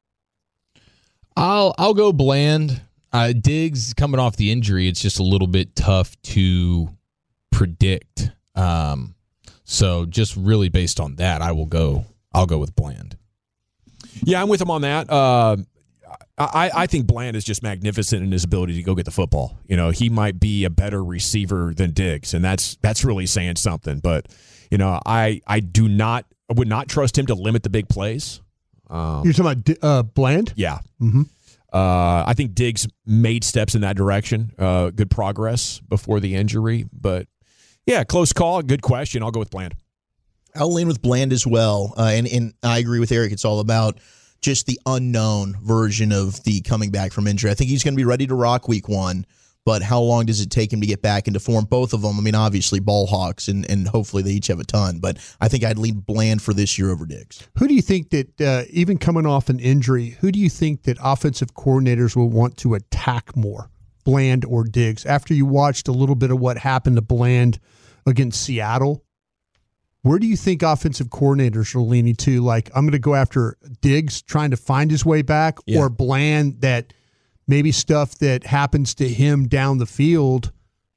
S7: I'll go Bland. Diggs coming off the injury, it's just a little bit tough to predict. So just really based on that, I'll go with Bland.
S5: Yeah, I'm with him on that. I think Bland is just magnificent in his ability to go get the football. He might be a better receiver than Diggs, and that's really saying something. But I would not trust him to limit the big plays.
S8: You're talking about Bland?
S5: Yeah.
S8: Mm-hmm.
S5: I think Diggs made steps in that direction. Good progress before the injury. But, yeah, close call. Good question. I'll go with Bland.
S6: I'll lean with Bland as well. And I agree with Eric. It's all about just the unknown version of the coming back from injury. I think he's going to be ready to rock week 1, but how long does it take him to get back into form? Both of them, I mean, obviously ball hawks, and hopefully they each have a ton, but I think I'd lean Bland for this year over Diggs.
S8: Who do you think that, even coming off an injury, who do you think that offensive coordinators will want to attack more, Bland or Diggs? After you watched a little bit of what happened to Bland against Seattle, where do you think offensive coordinators are leaning to? Like, I'm going to go after Diggs trying to find his way back, or Bland that maybe stuff that happens to him down the field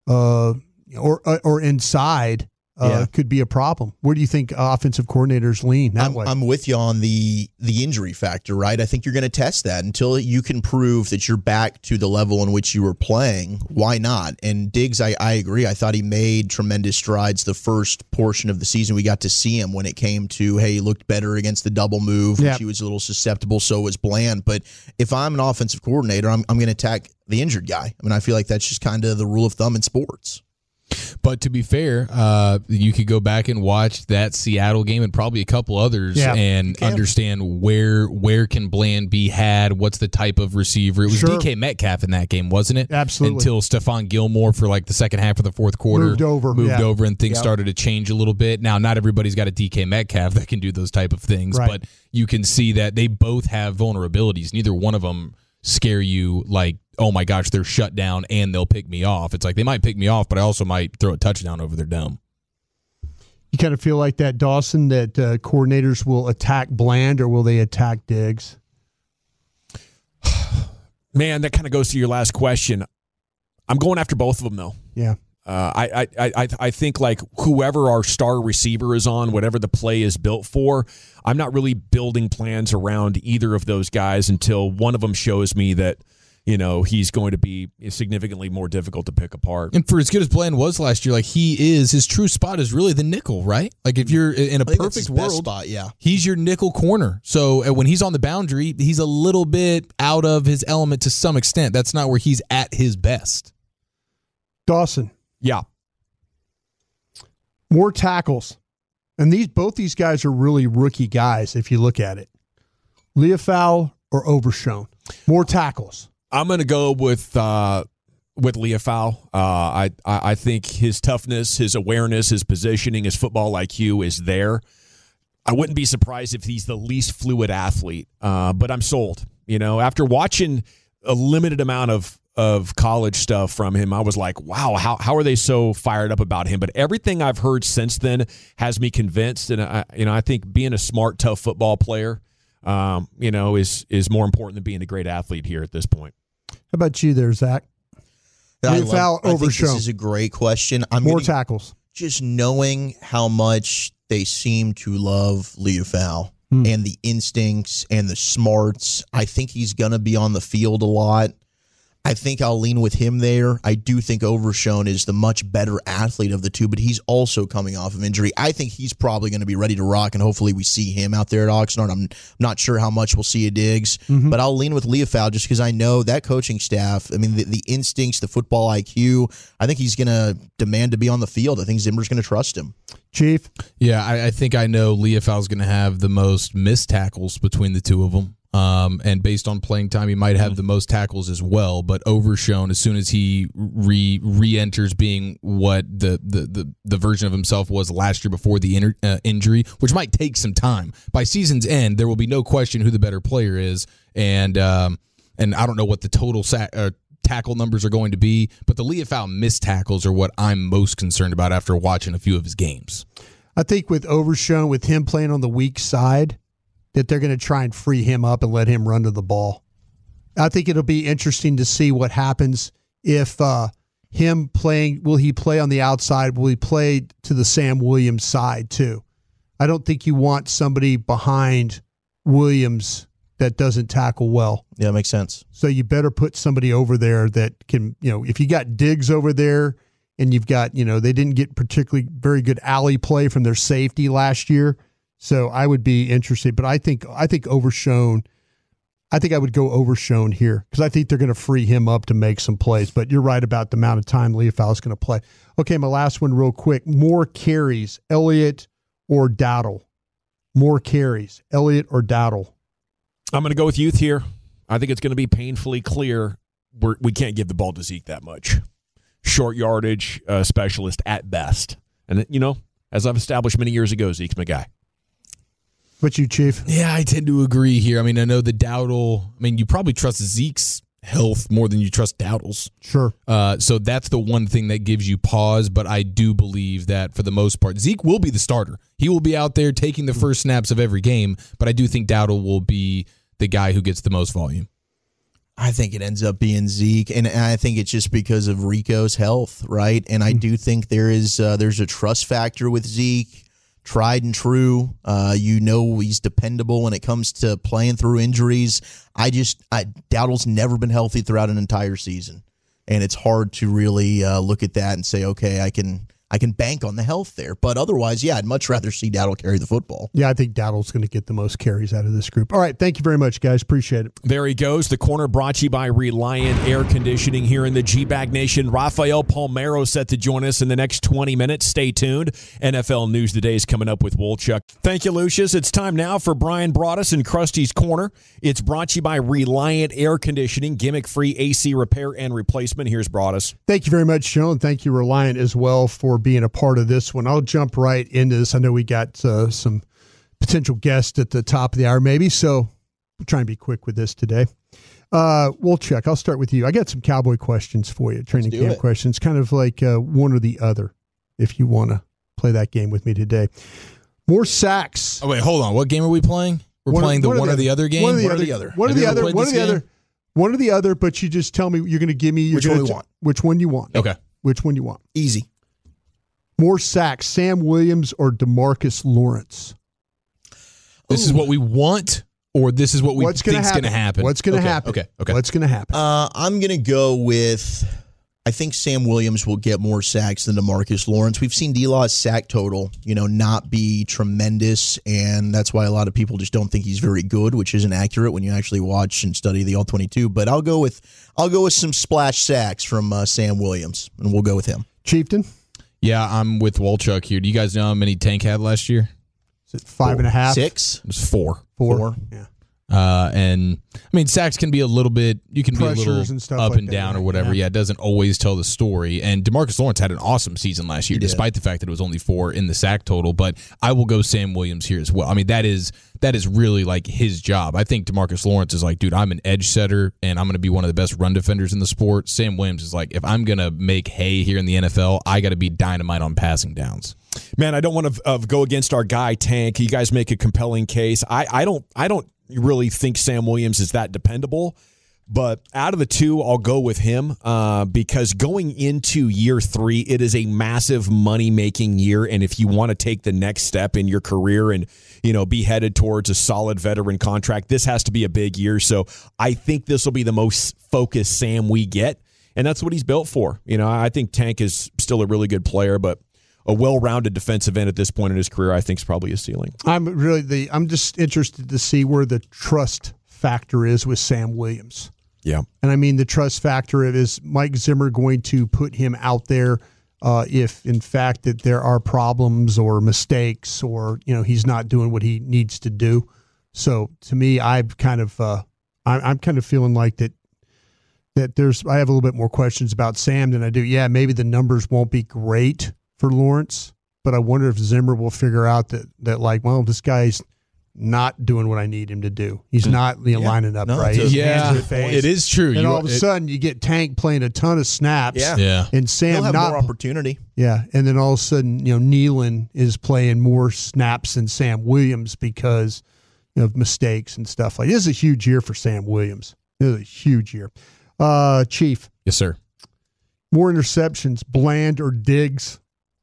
S8: or inside could be a problem. Where do you think offensive coordinators lean that way?
S6: I'm with you on the injury factor, right? I think you're going to test that until you can prove that you're back to the level in which you were playing. Why not? And Diggs, I agree. I thought he made tremendous strides the first portion of the season. We got to see him when it came to, hey, he looked better against the double move, which he was a little susceptible, so was Bland. But if I'm an offensive coordinator, I'm going to attack the injured guy. I mean, I feel like that's just kind of the rule of thumb in sports.
S7: But to be fair, you could go back and watch that Seattle game and probably a couple others and understand where can Bland be had, what's the type of receiver. It was DK Metcalf in that game, wasn't it?
S8: Absolutely.
S7: Until Stephon Gilmore for like the second half of the fourth quarter moved over and things started to change a little bit. Now, not everybody's got a DK Metcalf that can do those type of things, but you can see that they both have vulnerabilities. Neither one of them scare you like, oh my gosh, they're shut down and they'll pick me off. It's like they might pick me off, but I also might throw a touchdown over their dome.
S8: You kind of feel like that, Dawson, that coordinators will attack Bland or will they attack Diggs?
S5: Man, that kind of goes to your last question. I'm going after both of them, though.
S8: Yeah.
S5: I think like whoever our star receiver is on, whatever the play is built for, I'm not really building plans around either of those guys until one of them shows me that, you know, he's going to be significantly more difficult to pick apart.
S7: And for as good as Bland was last year, like his true spot is really the nickel, right? Like if you're in a perfect world,
S6: spot,
S7: he's your nickel corner. So when he's on the boundary, he's a little bit out of his element to some extent. That's not where he's at his best.
S8: Dawson.
S5: Yeah.
S8: More tackles. And both these guys are really rookie guys if you look at it. Leofau or Overshown? More tackles.
S5: I'm going to go with Leofau. I think his toughness, his awareness, his positioning, his football IQ is there. I wouldn't be surprised if he's the least fluid athlete, but I'm sold. You know, after watching a limited amount of college stuff from him, I was like, wow, how are they so fired up about him? But everything I've heard since then has me convinced, and I think being a smart, tough football player, is more important than being a great athlete here at this point.
S8: How about you there, Zach?
S6: I think this is a great question.
S8: More tackles.
S6: Just knowing how much they seem to love Leofau and the instincts and the smarts, I think he's going to be on the field a lot. I think I'll lean with him there. I do think Overshown is the much better athlete of the two, but he's also coming off of injury. I think he's probably going to be ready to rock, and hopefully we see him out there at Oxnard. I'm not sure how much we'll see a Diggs, but I'll lean with Leofau just because I know that coaching staff, I mean, the instincts, the football IQ, I think he's going to demand to be on the field. I think Zimmer's going to trust him.
S8: Chief?
S7: Yeah, I think I know Leofau's going to have the most missed tackles between the two of them. And based on playing time, he might have the most tackles as well. But Overshown, as soon as he re-enters being what the version of himself was last year before the injury, which might take some time. By season's end, there will be no question who the better player is. And I don't know what the total tackle numbers are going to be, but the Leofau missed tackles are what I'm most concerned about after watching a few of his games.
S8: I think with Overshown, with him playing on the weak side, that they're going to try and free him up and let him run to the ball. I think it'll be interesting to see what happens if him playing, will he play on the outside? Will he play to the Sam Williams side too? I don't think you want somebody behind Williams that doesn't tackle well.
S6: Yeah, makes sense.
S8: So you better put somebody over there that can, if you got Diggs over there and you've got, they didn't get particularly very good alley play from their safety last year. So I would be interested, but I think Overshown, I think I would go Overshown here because I think they're going to free him up to make some plays. But you're right about the amount of time Leofau is going to play. Okay, my last one real quick. More carries, Elliott or Dowdle? More carries, Elliott or Dowdle?
S5: I'm going to go with youth here. I think it's going to be painfully clear we can't give the ball to Zeke that much. Short yardage specialist at best. And, as I've established many years ago, Zeke's my guy.
S8: What you, Chief?
S7: Yeah, I tend to agree here. I mean, I know the Dowdle, you probably trust Zeke's health more than you trust Dowdle's.
S8: Sure.
S7: So that's the one thing that gives you pause, but I do believe that for the most part, Zeke will be the starter. He will be out there taking the first snaps of every game, but I do think Dowdle will be the guy who gets the most volume.
S6: I think it ends up being Zeke, and I think it's just because of Rico's health, right? And I do think there's a trust factor with Zeke, tried and true. He's dependable when it comes to playing through injuries. Dowdle's never been healthy throughout an entire season, and it's hard to really look at that and say, okay, I can bank on the health there. But otherwise, yeah, I'd much rather see Dowdle carry the football.
S8: Yeah, I think Dowdle's going to get the most carries out of this group. All right, thank you very much, guys. Appreciate it.
S5: There he goes. The corner brought to you by Reliant Air Conditioning here in the G-Bag Nation. Rafael Palmeiro set to join us in the next 20 minutes. Stay tuned. NFL News Today is coming up with Wolchuk. Thank you, Lucius. It's time now for Brian Broaddus and Krusty's Corner. It's brought to you by Reliant Air Conditioning, gimmick-free AC repair and replacement. Here's Broaddus.
S8: Thank you very much, Joe, and thank you, Reliant, as well, for being a part of this one. I'll jump right into this. I know we got some potential guests at the top of the hour, maybe, so we'll try and be quick with this today. Wolchuk, I'll start with you. I got some Cowboy questions for you, training camp questions, kind of like one or the other, if you want to play that game with me today. More sacks.
S7: Oh, wait, hold on. What game are we playing? We're playing the one or the other game?
S8: One or the other, but you just tell me, you're going to give me which one you want. Which one you want.
S7: Okay.
S8: Which one you want.
S6: Easy.
S8: More sacks, Sam Williams or DeMarcus Lawrence?
S7: This is what we want, or this is what we think is going to happen?
S8: What's going to happen?
S7: Okay.
S8: What's going to happen?
S6: I'm going to go with, I think Sam Williams will get more sacks than DeMarcus Lawrence. We've seen D-Law's sack total, not be tremendous, and that's why a lot of people just don't think he's very good, which isn't accurate when you actually watch and study the All-22. But I'll go with some splash sacks from Sam Williams, and we'll go with him.
S8: Chieftain?
S7: Yeah, I'm with Wolchuk here. Do you guys know how many Tank had last year?
S8: Is it 5.5?
S6: 6?
S7: It was 4.
S8: 4. Yeah.
S7: And sacks can be a little bit, you can
S8: Pressures
S7: be a little
S8: and stuff
S7: up
S8: like
S7: and down
S8: that,
S7: or whatever. Yeah, it doesn't always tell the story. And DeMarcus Lawrence had an awesome season last year, despite the fact that it was only 4 in the sack total. But I will go Sam Williams here as well. That is really like his job. I think DeMarcus Lawrence is like, dude, I'm an edge setter and I'm going to be one of the best run defenders in the sport. Sam Williams is like, if I'm going to make hay here in the NFL, I got to be dynamite on passing downs.
S5: Man, I don't want to go against our guy Tank. You guys make a compelling case. I don't really think Sam Williams is that dependable, but out of the two, I'll go with him because going into year 3, it is a massive money-making year, and if you want to take the next step in your career and be headed towards a solid veteran contract, this has to be a big year. So I think this will be the most focused Sam we get, and that's what he's built for. I think Tank is still a really good player, but a well-rounded defensive end at this point in his career, I think, is probably his ceiling.
S8: I'm just interested to see where the trust factor is with Sam Williams.
S5: Yeah.
S8: And the trust factor of is Mike Zimmer going to put him out there if, in fact, that there are problems or mistakes or, he's not doing what he needs to do. So to me, I'm kind of feeling like that I have a little bit more questions about Sam than I do. Yeah, maybe the numbers won't be great for Lawrence, but I wonder if Zimmer will figure out that this guy's not doing what I need him to do. He's not lining up right.
S7: Yeah, it is true.
S8: And all of a sudden, you get Tank playing a ton of snaps.
S7: Yeah.
S8: And Sam
S6: he'll have more opportunity.
S8: Yeah, and then all of a sudden, Nealon is playing more snaps than Sam Williams because of mistakes and stuff like. This is a huge year for Sam Williams. This is a huge year. Chief.
S7: Yes, sir.
S8: More interceptions, Bland or Diggs?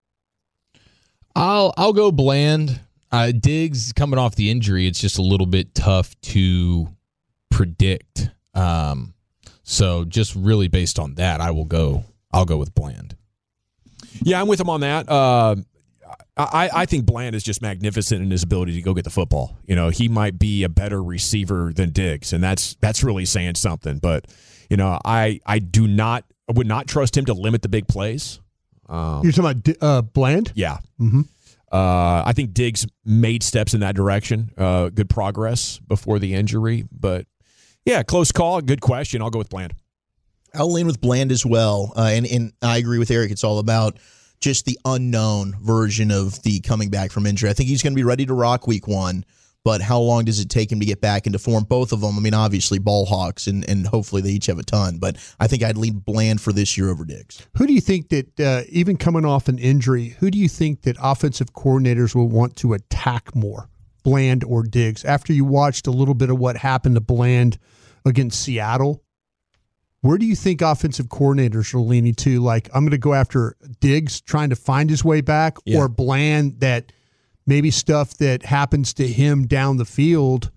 S7: I'll go Bland. Diggs coming off the injury, it's just a little bit tough to predict. So just really based on that, I'll go with Bland.
S5: Yeah, I'm with him on that. I think Bland is just magnificent in his ability to go get the football. He might be a better receiver than Diggs, and that's really saying something. But I would not trust him to limit the big plays.
S8: You're talking about Bland?
S5: Yeah.
S8: Mm-hmm.
S5: I think Diggs made steps in that direction. Good progress before the injury. But, yeah, close call. Good question. I'll go with Bland.
S6: I'll lean with Bland as well. And I agree with Eric. It's all about just the unknown version of the coming back from injury. I think he's going to be ready to rock week 1. But how long does it take him to get back into form? Both of them, I mean, obviously ball hawks, and hopefully they each have a ton. But I think I'd lean Bland for this year over Diggs.
S8: Who do you think that, even coming off an injury, who do you think that offensive coordinators will want to attack more, Bland or Diggs? After you watched a little bit of what happened to Bland against Seattle, where do you think offensive coordinators are leaning to? Like, I'm going to go after Diggs trying to find his way back, or Bland that – maybe stuff that happens to him down the field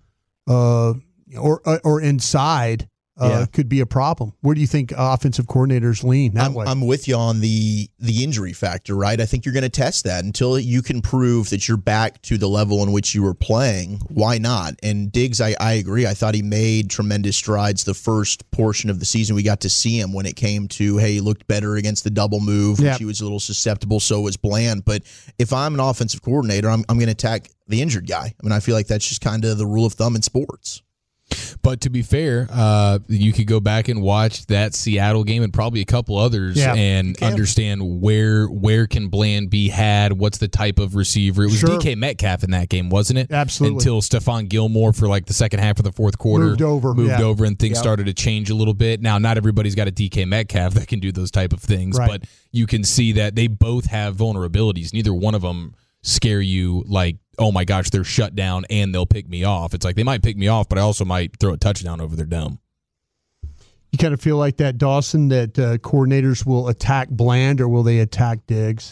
S8: or inside could be a problem. Where do you think offensive coordinators lean that way?
S6: I'm with you on the injury factor, right? I think you're going to test that until you can prove that you're back to the level in which you were playing. Why not? And Diggs, I agree. I thought he made tremendous strides the first portion of the season. We got to see him when it came to, hey, he looked better against the double move, which he was a little susceptible, so was Bland. But if I'm an offensive coordinator, I'm going to attack the injured guy. I mean, I feel like that's just kind of the rule of thumb in sports.
S7: But to be fair, you could go back and watch that Seattle game and probably a couple others and understand where can Bland be had, what's the type of receiver. It was DK Metcalf in that game, wasn't it?
S8: Absolutely.
S7: Until Stephon Gilmore for like the second half of the fourth quarter moved over and things started to change a little bit. Now, not everybody's got a DK Metcalf that can do those type of things, but you can see that they both have vulnerabilities. Neither one of them scare you like, oh my gosh, they're shut down and they'll pick me off. It's like they might pick me off, but I also might throw a touchdown over their dome.
S8: You kind of feel like that, Dawson, that coordinators will attack Bland or will they attack Diggs?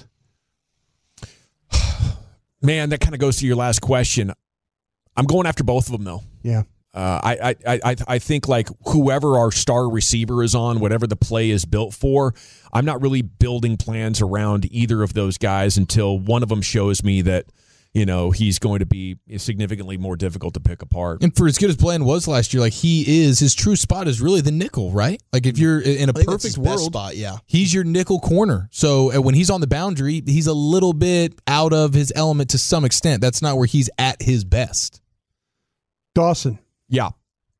S5: Man, that kind of goes to your last question. I'm going after both of them, though.
S8: Yeah.
S5: I think like whoever our star receiver is on, whatever the play is built for, I'm not really building plans around either of those guys until one of them shows me that, you know, he's going to be significantly more difficult to pick apart.
S7: And for as good as Bland was last year, like his true spot is really the nickel, right? Like if you're in a perfect world, he's your nickel corner. So when he's on the boundary, he's a little bit out of his element to some extent. That's not where he's at his best.
S8: Dawson.
S5: Yeah.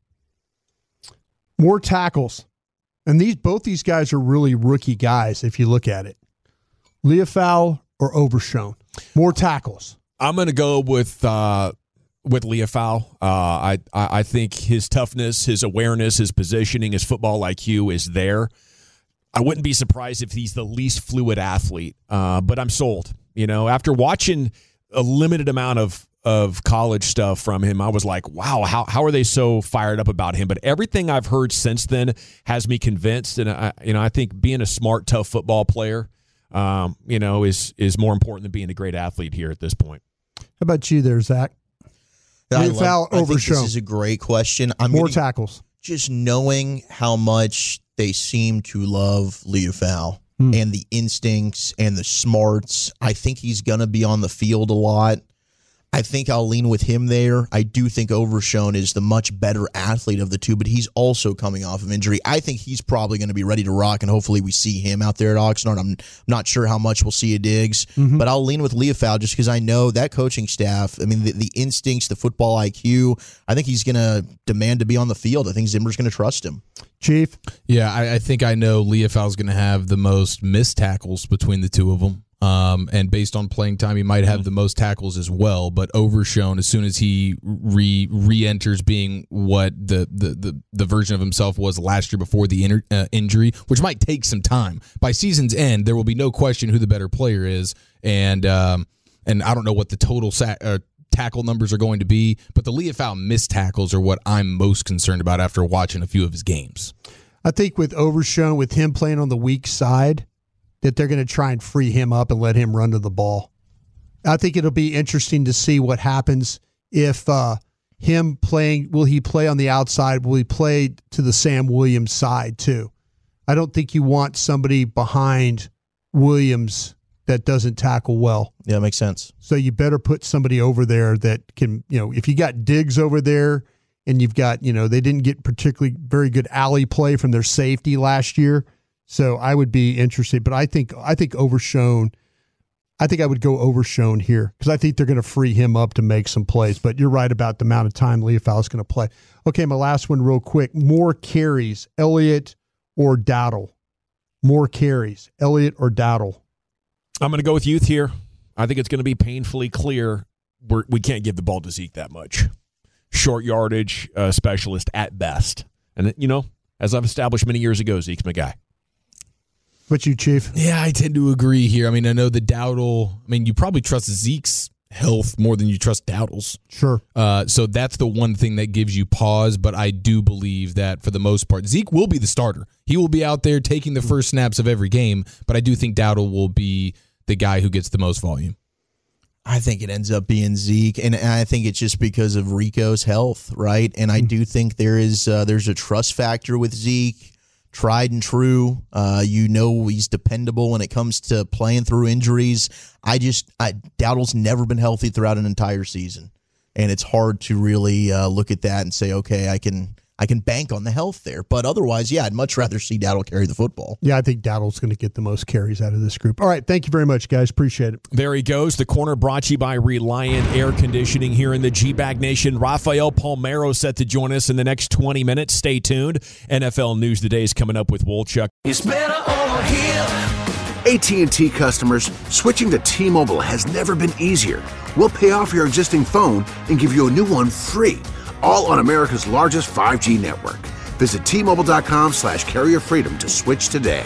S8: More tackles. And both these guys are really rookie guys if you look at it. Leofau or Overshown? More tackles.
S5: I'm going to go with Leofau. I think his toughness, his awareness, his positioning, his football IQ is there. I wouldn't be surprised if he's the least fluid athlete, but I'm sold. You know, after watching a limited amount of college stuff from him, I was like, wow, how are they so fired up about him? But everything I've heard since then has me convinced, and I think being a smart, tough football player, is more important than being a great athlete here at this point.
S8: How about you there, Zach?
S6: I think this is a great question.
S8: More tackles.
S6: Just knowing how much they seem to love Leofau and the instincts and the smarts, I think he's going to be on the field a lot. I think I'll lean with him there. I do think Overshown is the much better athlete of the two, but he's also coming off of injury. I think he's probably going to be ready to rock, and hopefully we see him out there at Oxnard. I'm not sure how much we'll see at Diggs, but I'll lean with Leofau just because I know that coaching staff, I mean, the instincts, the football IQ, I think he's going to demand to be on the field. I think Zimmer's going to trust him.
S8: Chief?
S7: Yeah, I think I know Leofau's going to have the most missed tackles between the two of them. And based on playing time, he might have the most tackles as well. But Overshown, as soon as he re-enters being what the version of himself was last year before the injury, which might take some time. By season's end, there will be no question who the better player is, and I don't know what the total tackle numbers are going to be, but the Leofau missed tackles are what I'm most concerned about after watching a few of his games.
S8: I think with Overshown, with him playing on the weak side, that they're going to try and free him up and let him run to the ball. I think it'll be interesting to see what happens if him playing, will he play on the outside? Will he play to the Sam Williams side too? I don't think you want somebody behind Williams that doesn't tackle well.
S6: Yeah, makes sense.
S8: So you better put somebody over there that can, if you got Diggs over there and you've got, they didn't get particularly very good alley play from their safety last year, So I would be interested, but I think Overshown. I think I would go Overshown here because I think they're going to free him up to make some plays. But you're right about the amount of time Leofau's going to play. Okay, my last one real quick. More carries, Elliott or Dowdle? More carries, Elliott or Dowdle?
S5: I'm going to go with Youth here. I think it's going to be painfully clear we can't give the ball to Zeke that much. Short yardage specialist at best. And, as I've established many years ago, Zeke's my guy.
S8: What you, Chief?
S7: Yeah, I tend to agree here. I mean, I know the Dowdle. I mean, you probably trust Zeke's health more than you trust Dowdle's.
S8: Sure.
S7: So that's the one thing that gives you pause, but I do believe that for the most part, Zeke will be the starter. He will be out there taking the first snaps of every game, but I do think Dowdle will be the guy who gets the most volume.
S6: I think it ends up being Zeke, and I think it's just because of Rico's health, right? And I do think there's a trust factor with Zeke. Tried and true. He's dependable when it comes to playing through injuries. Dowdle's never been healthy throughout an entire season, and it's hard to really look at that and say, okay, I can bank on the health there. But otherwise, yeah, I'd much rather see Dowdle carry the football.
S8: Yeah, I think Dowdle's going to get the most carries out of this group. All right, thank you very much, guys. Appreciate it.
S5: There he goes. The corner brought to you by Reliant Air Conditioning here in the G-Bag Nation. Rafael Palmeiro set to join us in the next 20 minutes. Stay tuned. NFL News Today is coming up with Wolchuk.
S1: It's better over here. AT&T customers, switching to T-Mobile has never been easier. We'll pay off your existing phone and give you a new one free. All on America's largest 5G network. Visit T-Mobile.com/carrier freedom to switch today.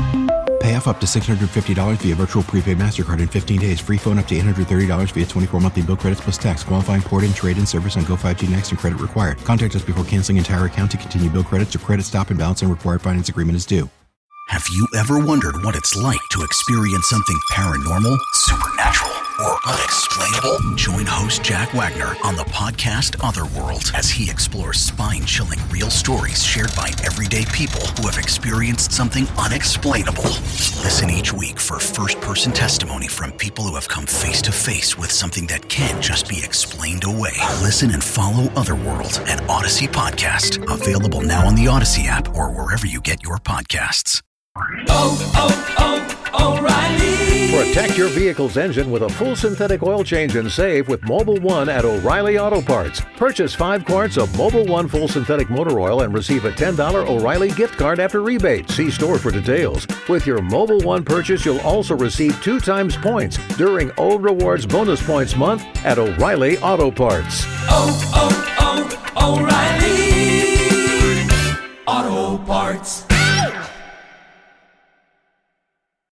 S2: Pay off up to $650 via virtual prepaid MasterCard in 15 days. Free phone up to $830 via 24 monthly bill credits plus tax. Qualifying port and trade-in service on Go 5G Next and credit required. Contact us before canceling entire account to continue bill credits or credit stop and balance and required finance agreement is due.
S3: Have you ever wondered what it's like to experience something paranormal, supernatural, or unexplainable? Join host Jack Wagner on the podcast Otherworld as he explores spine-chilling real stories shared by everyday people who have experienced something unexplainable. Listen each week for first-person testimony from people who have come face-to-face with something that can't just be explained away. Listen and follow Otherworld, an Odyssey podcast. Available now on the Odyssey app or wherever you get your podcasts.
S18: O'Reilly. Protect your vehicle's engine with a full synthetic oil change and save with Mobil 1 at O'Reilly Auto Parts. Purchase 5 quarts of Mobil 1 full synthetic motor oil and receive a $10 O'Reilly gift card after rebate. See store for details. With your Mobil 1 purchase, you'll also receive 2 times points during O Rewards Bonus Points Month at O'Reilly Auto Parts.
S19: O'Reilly Auto Parts.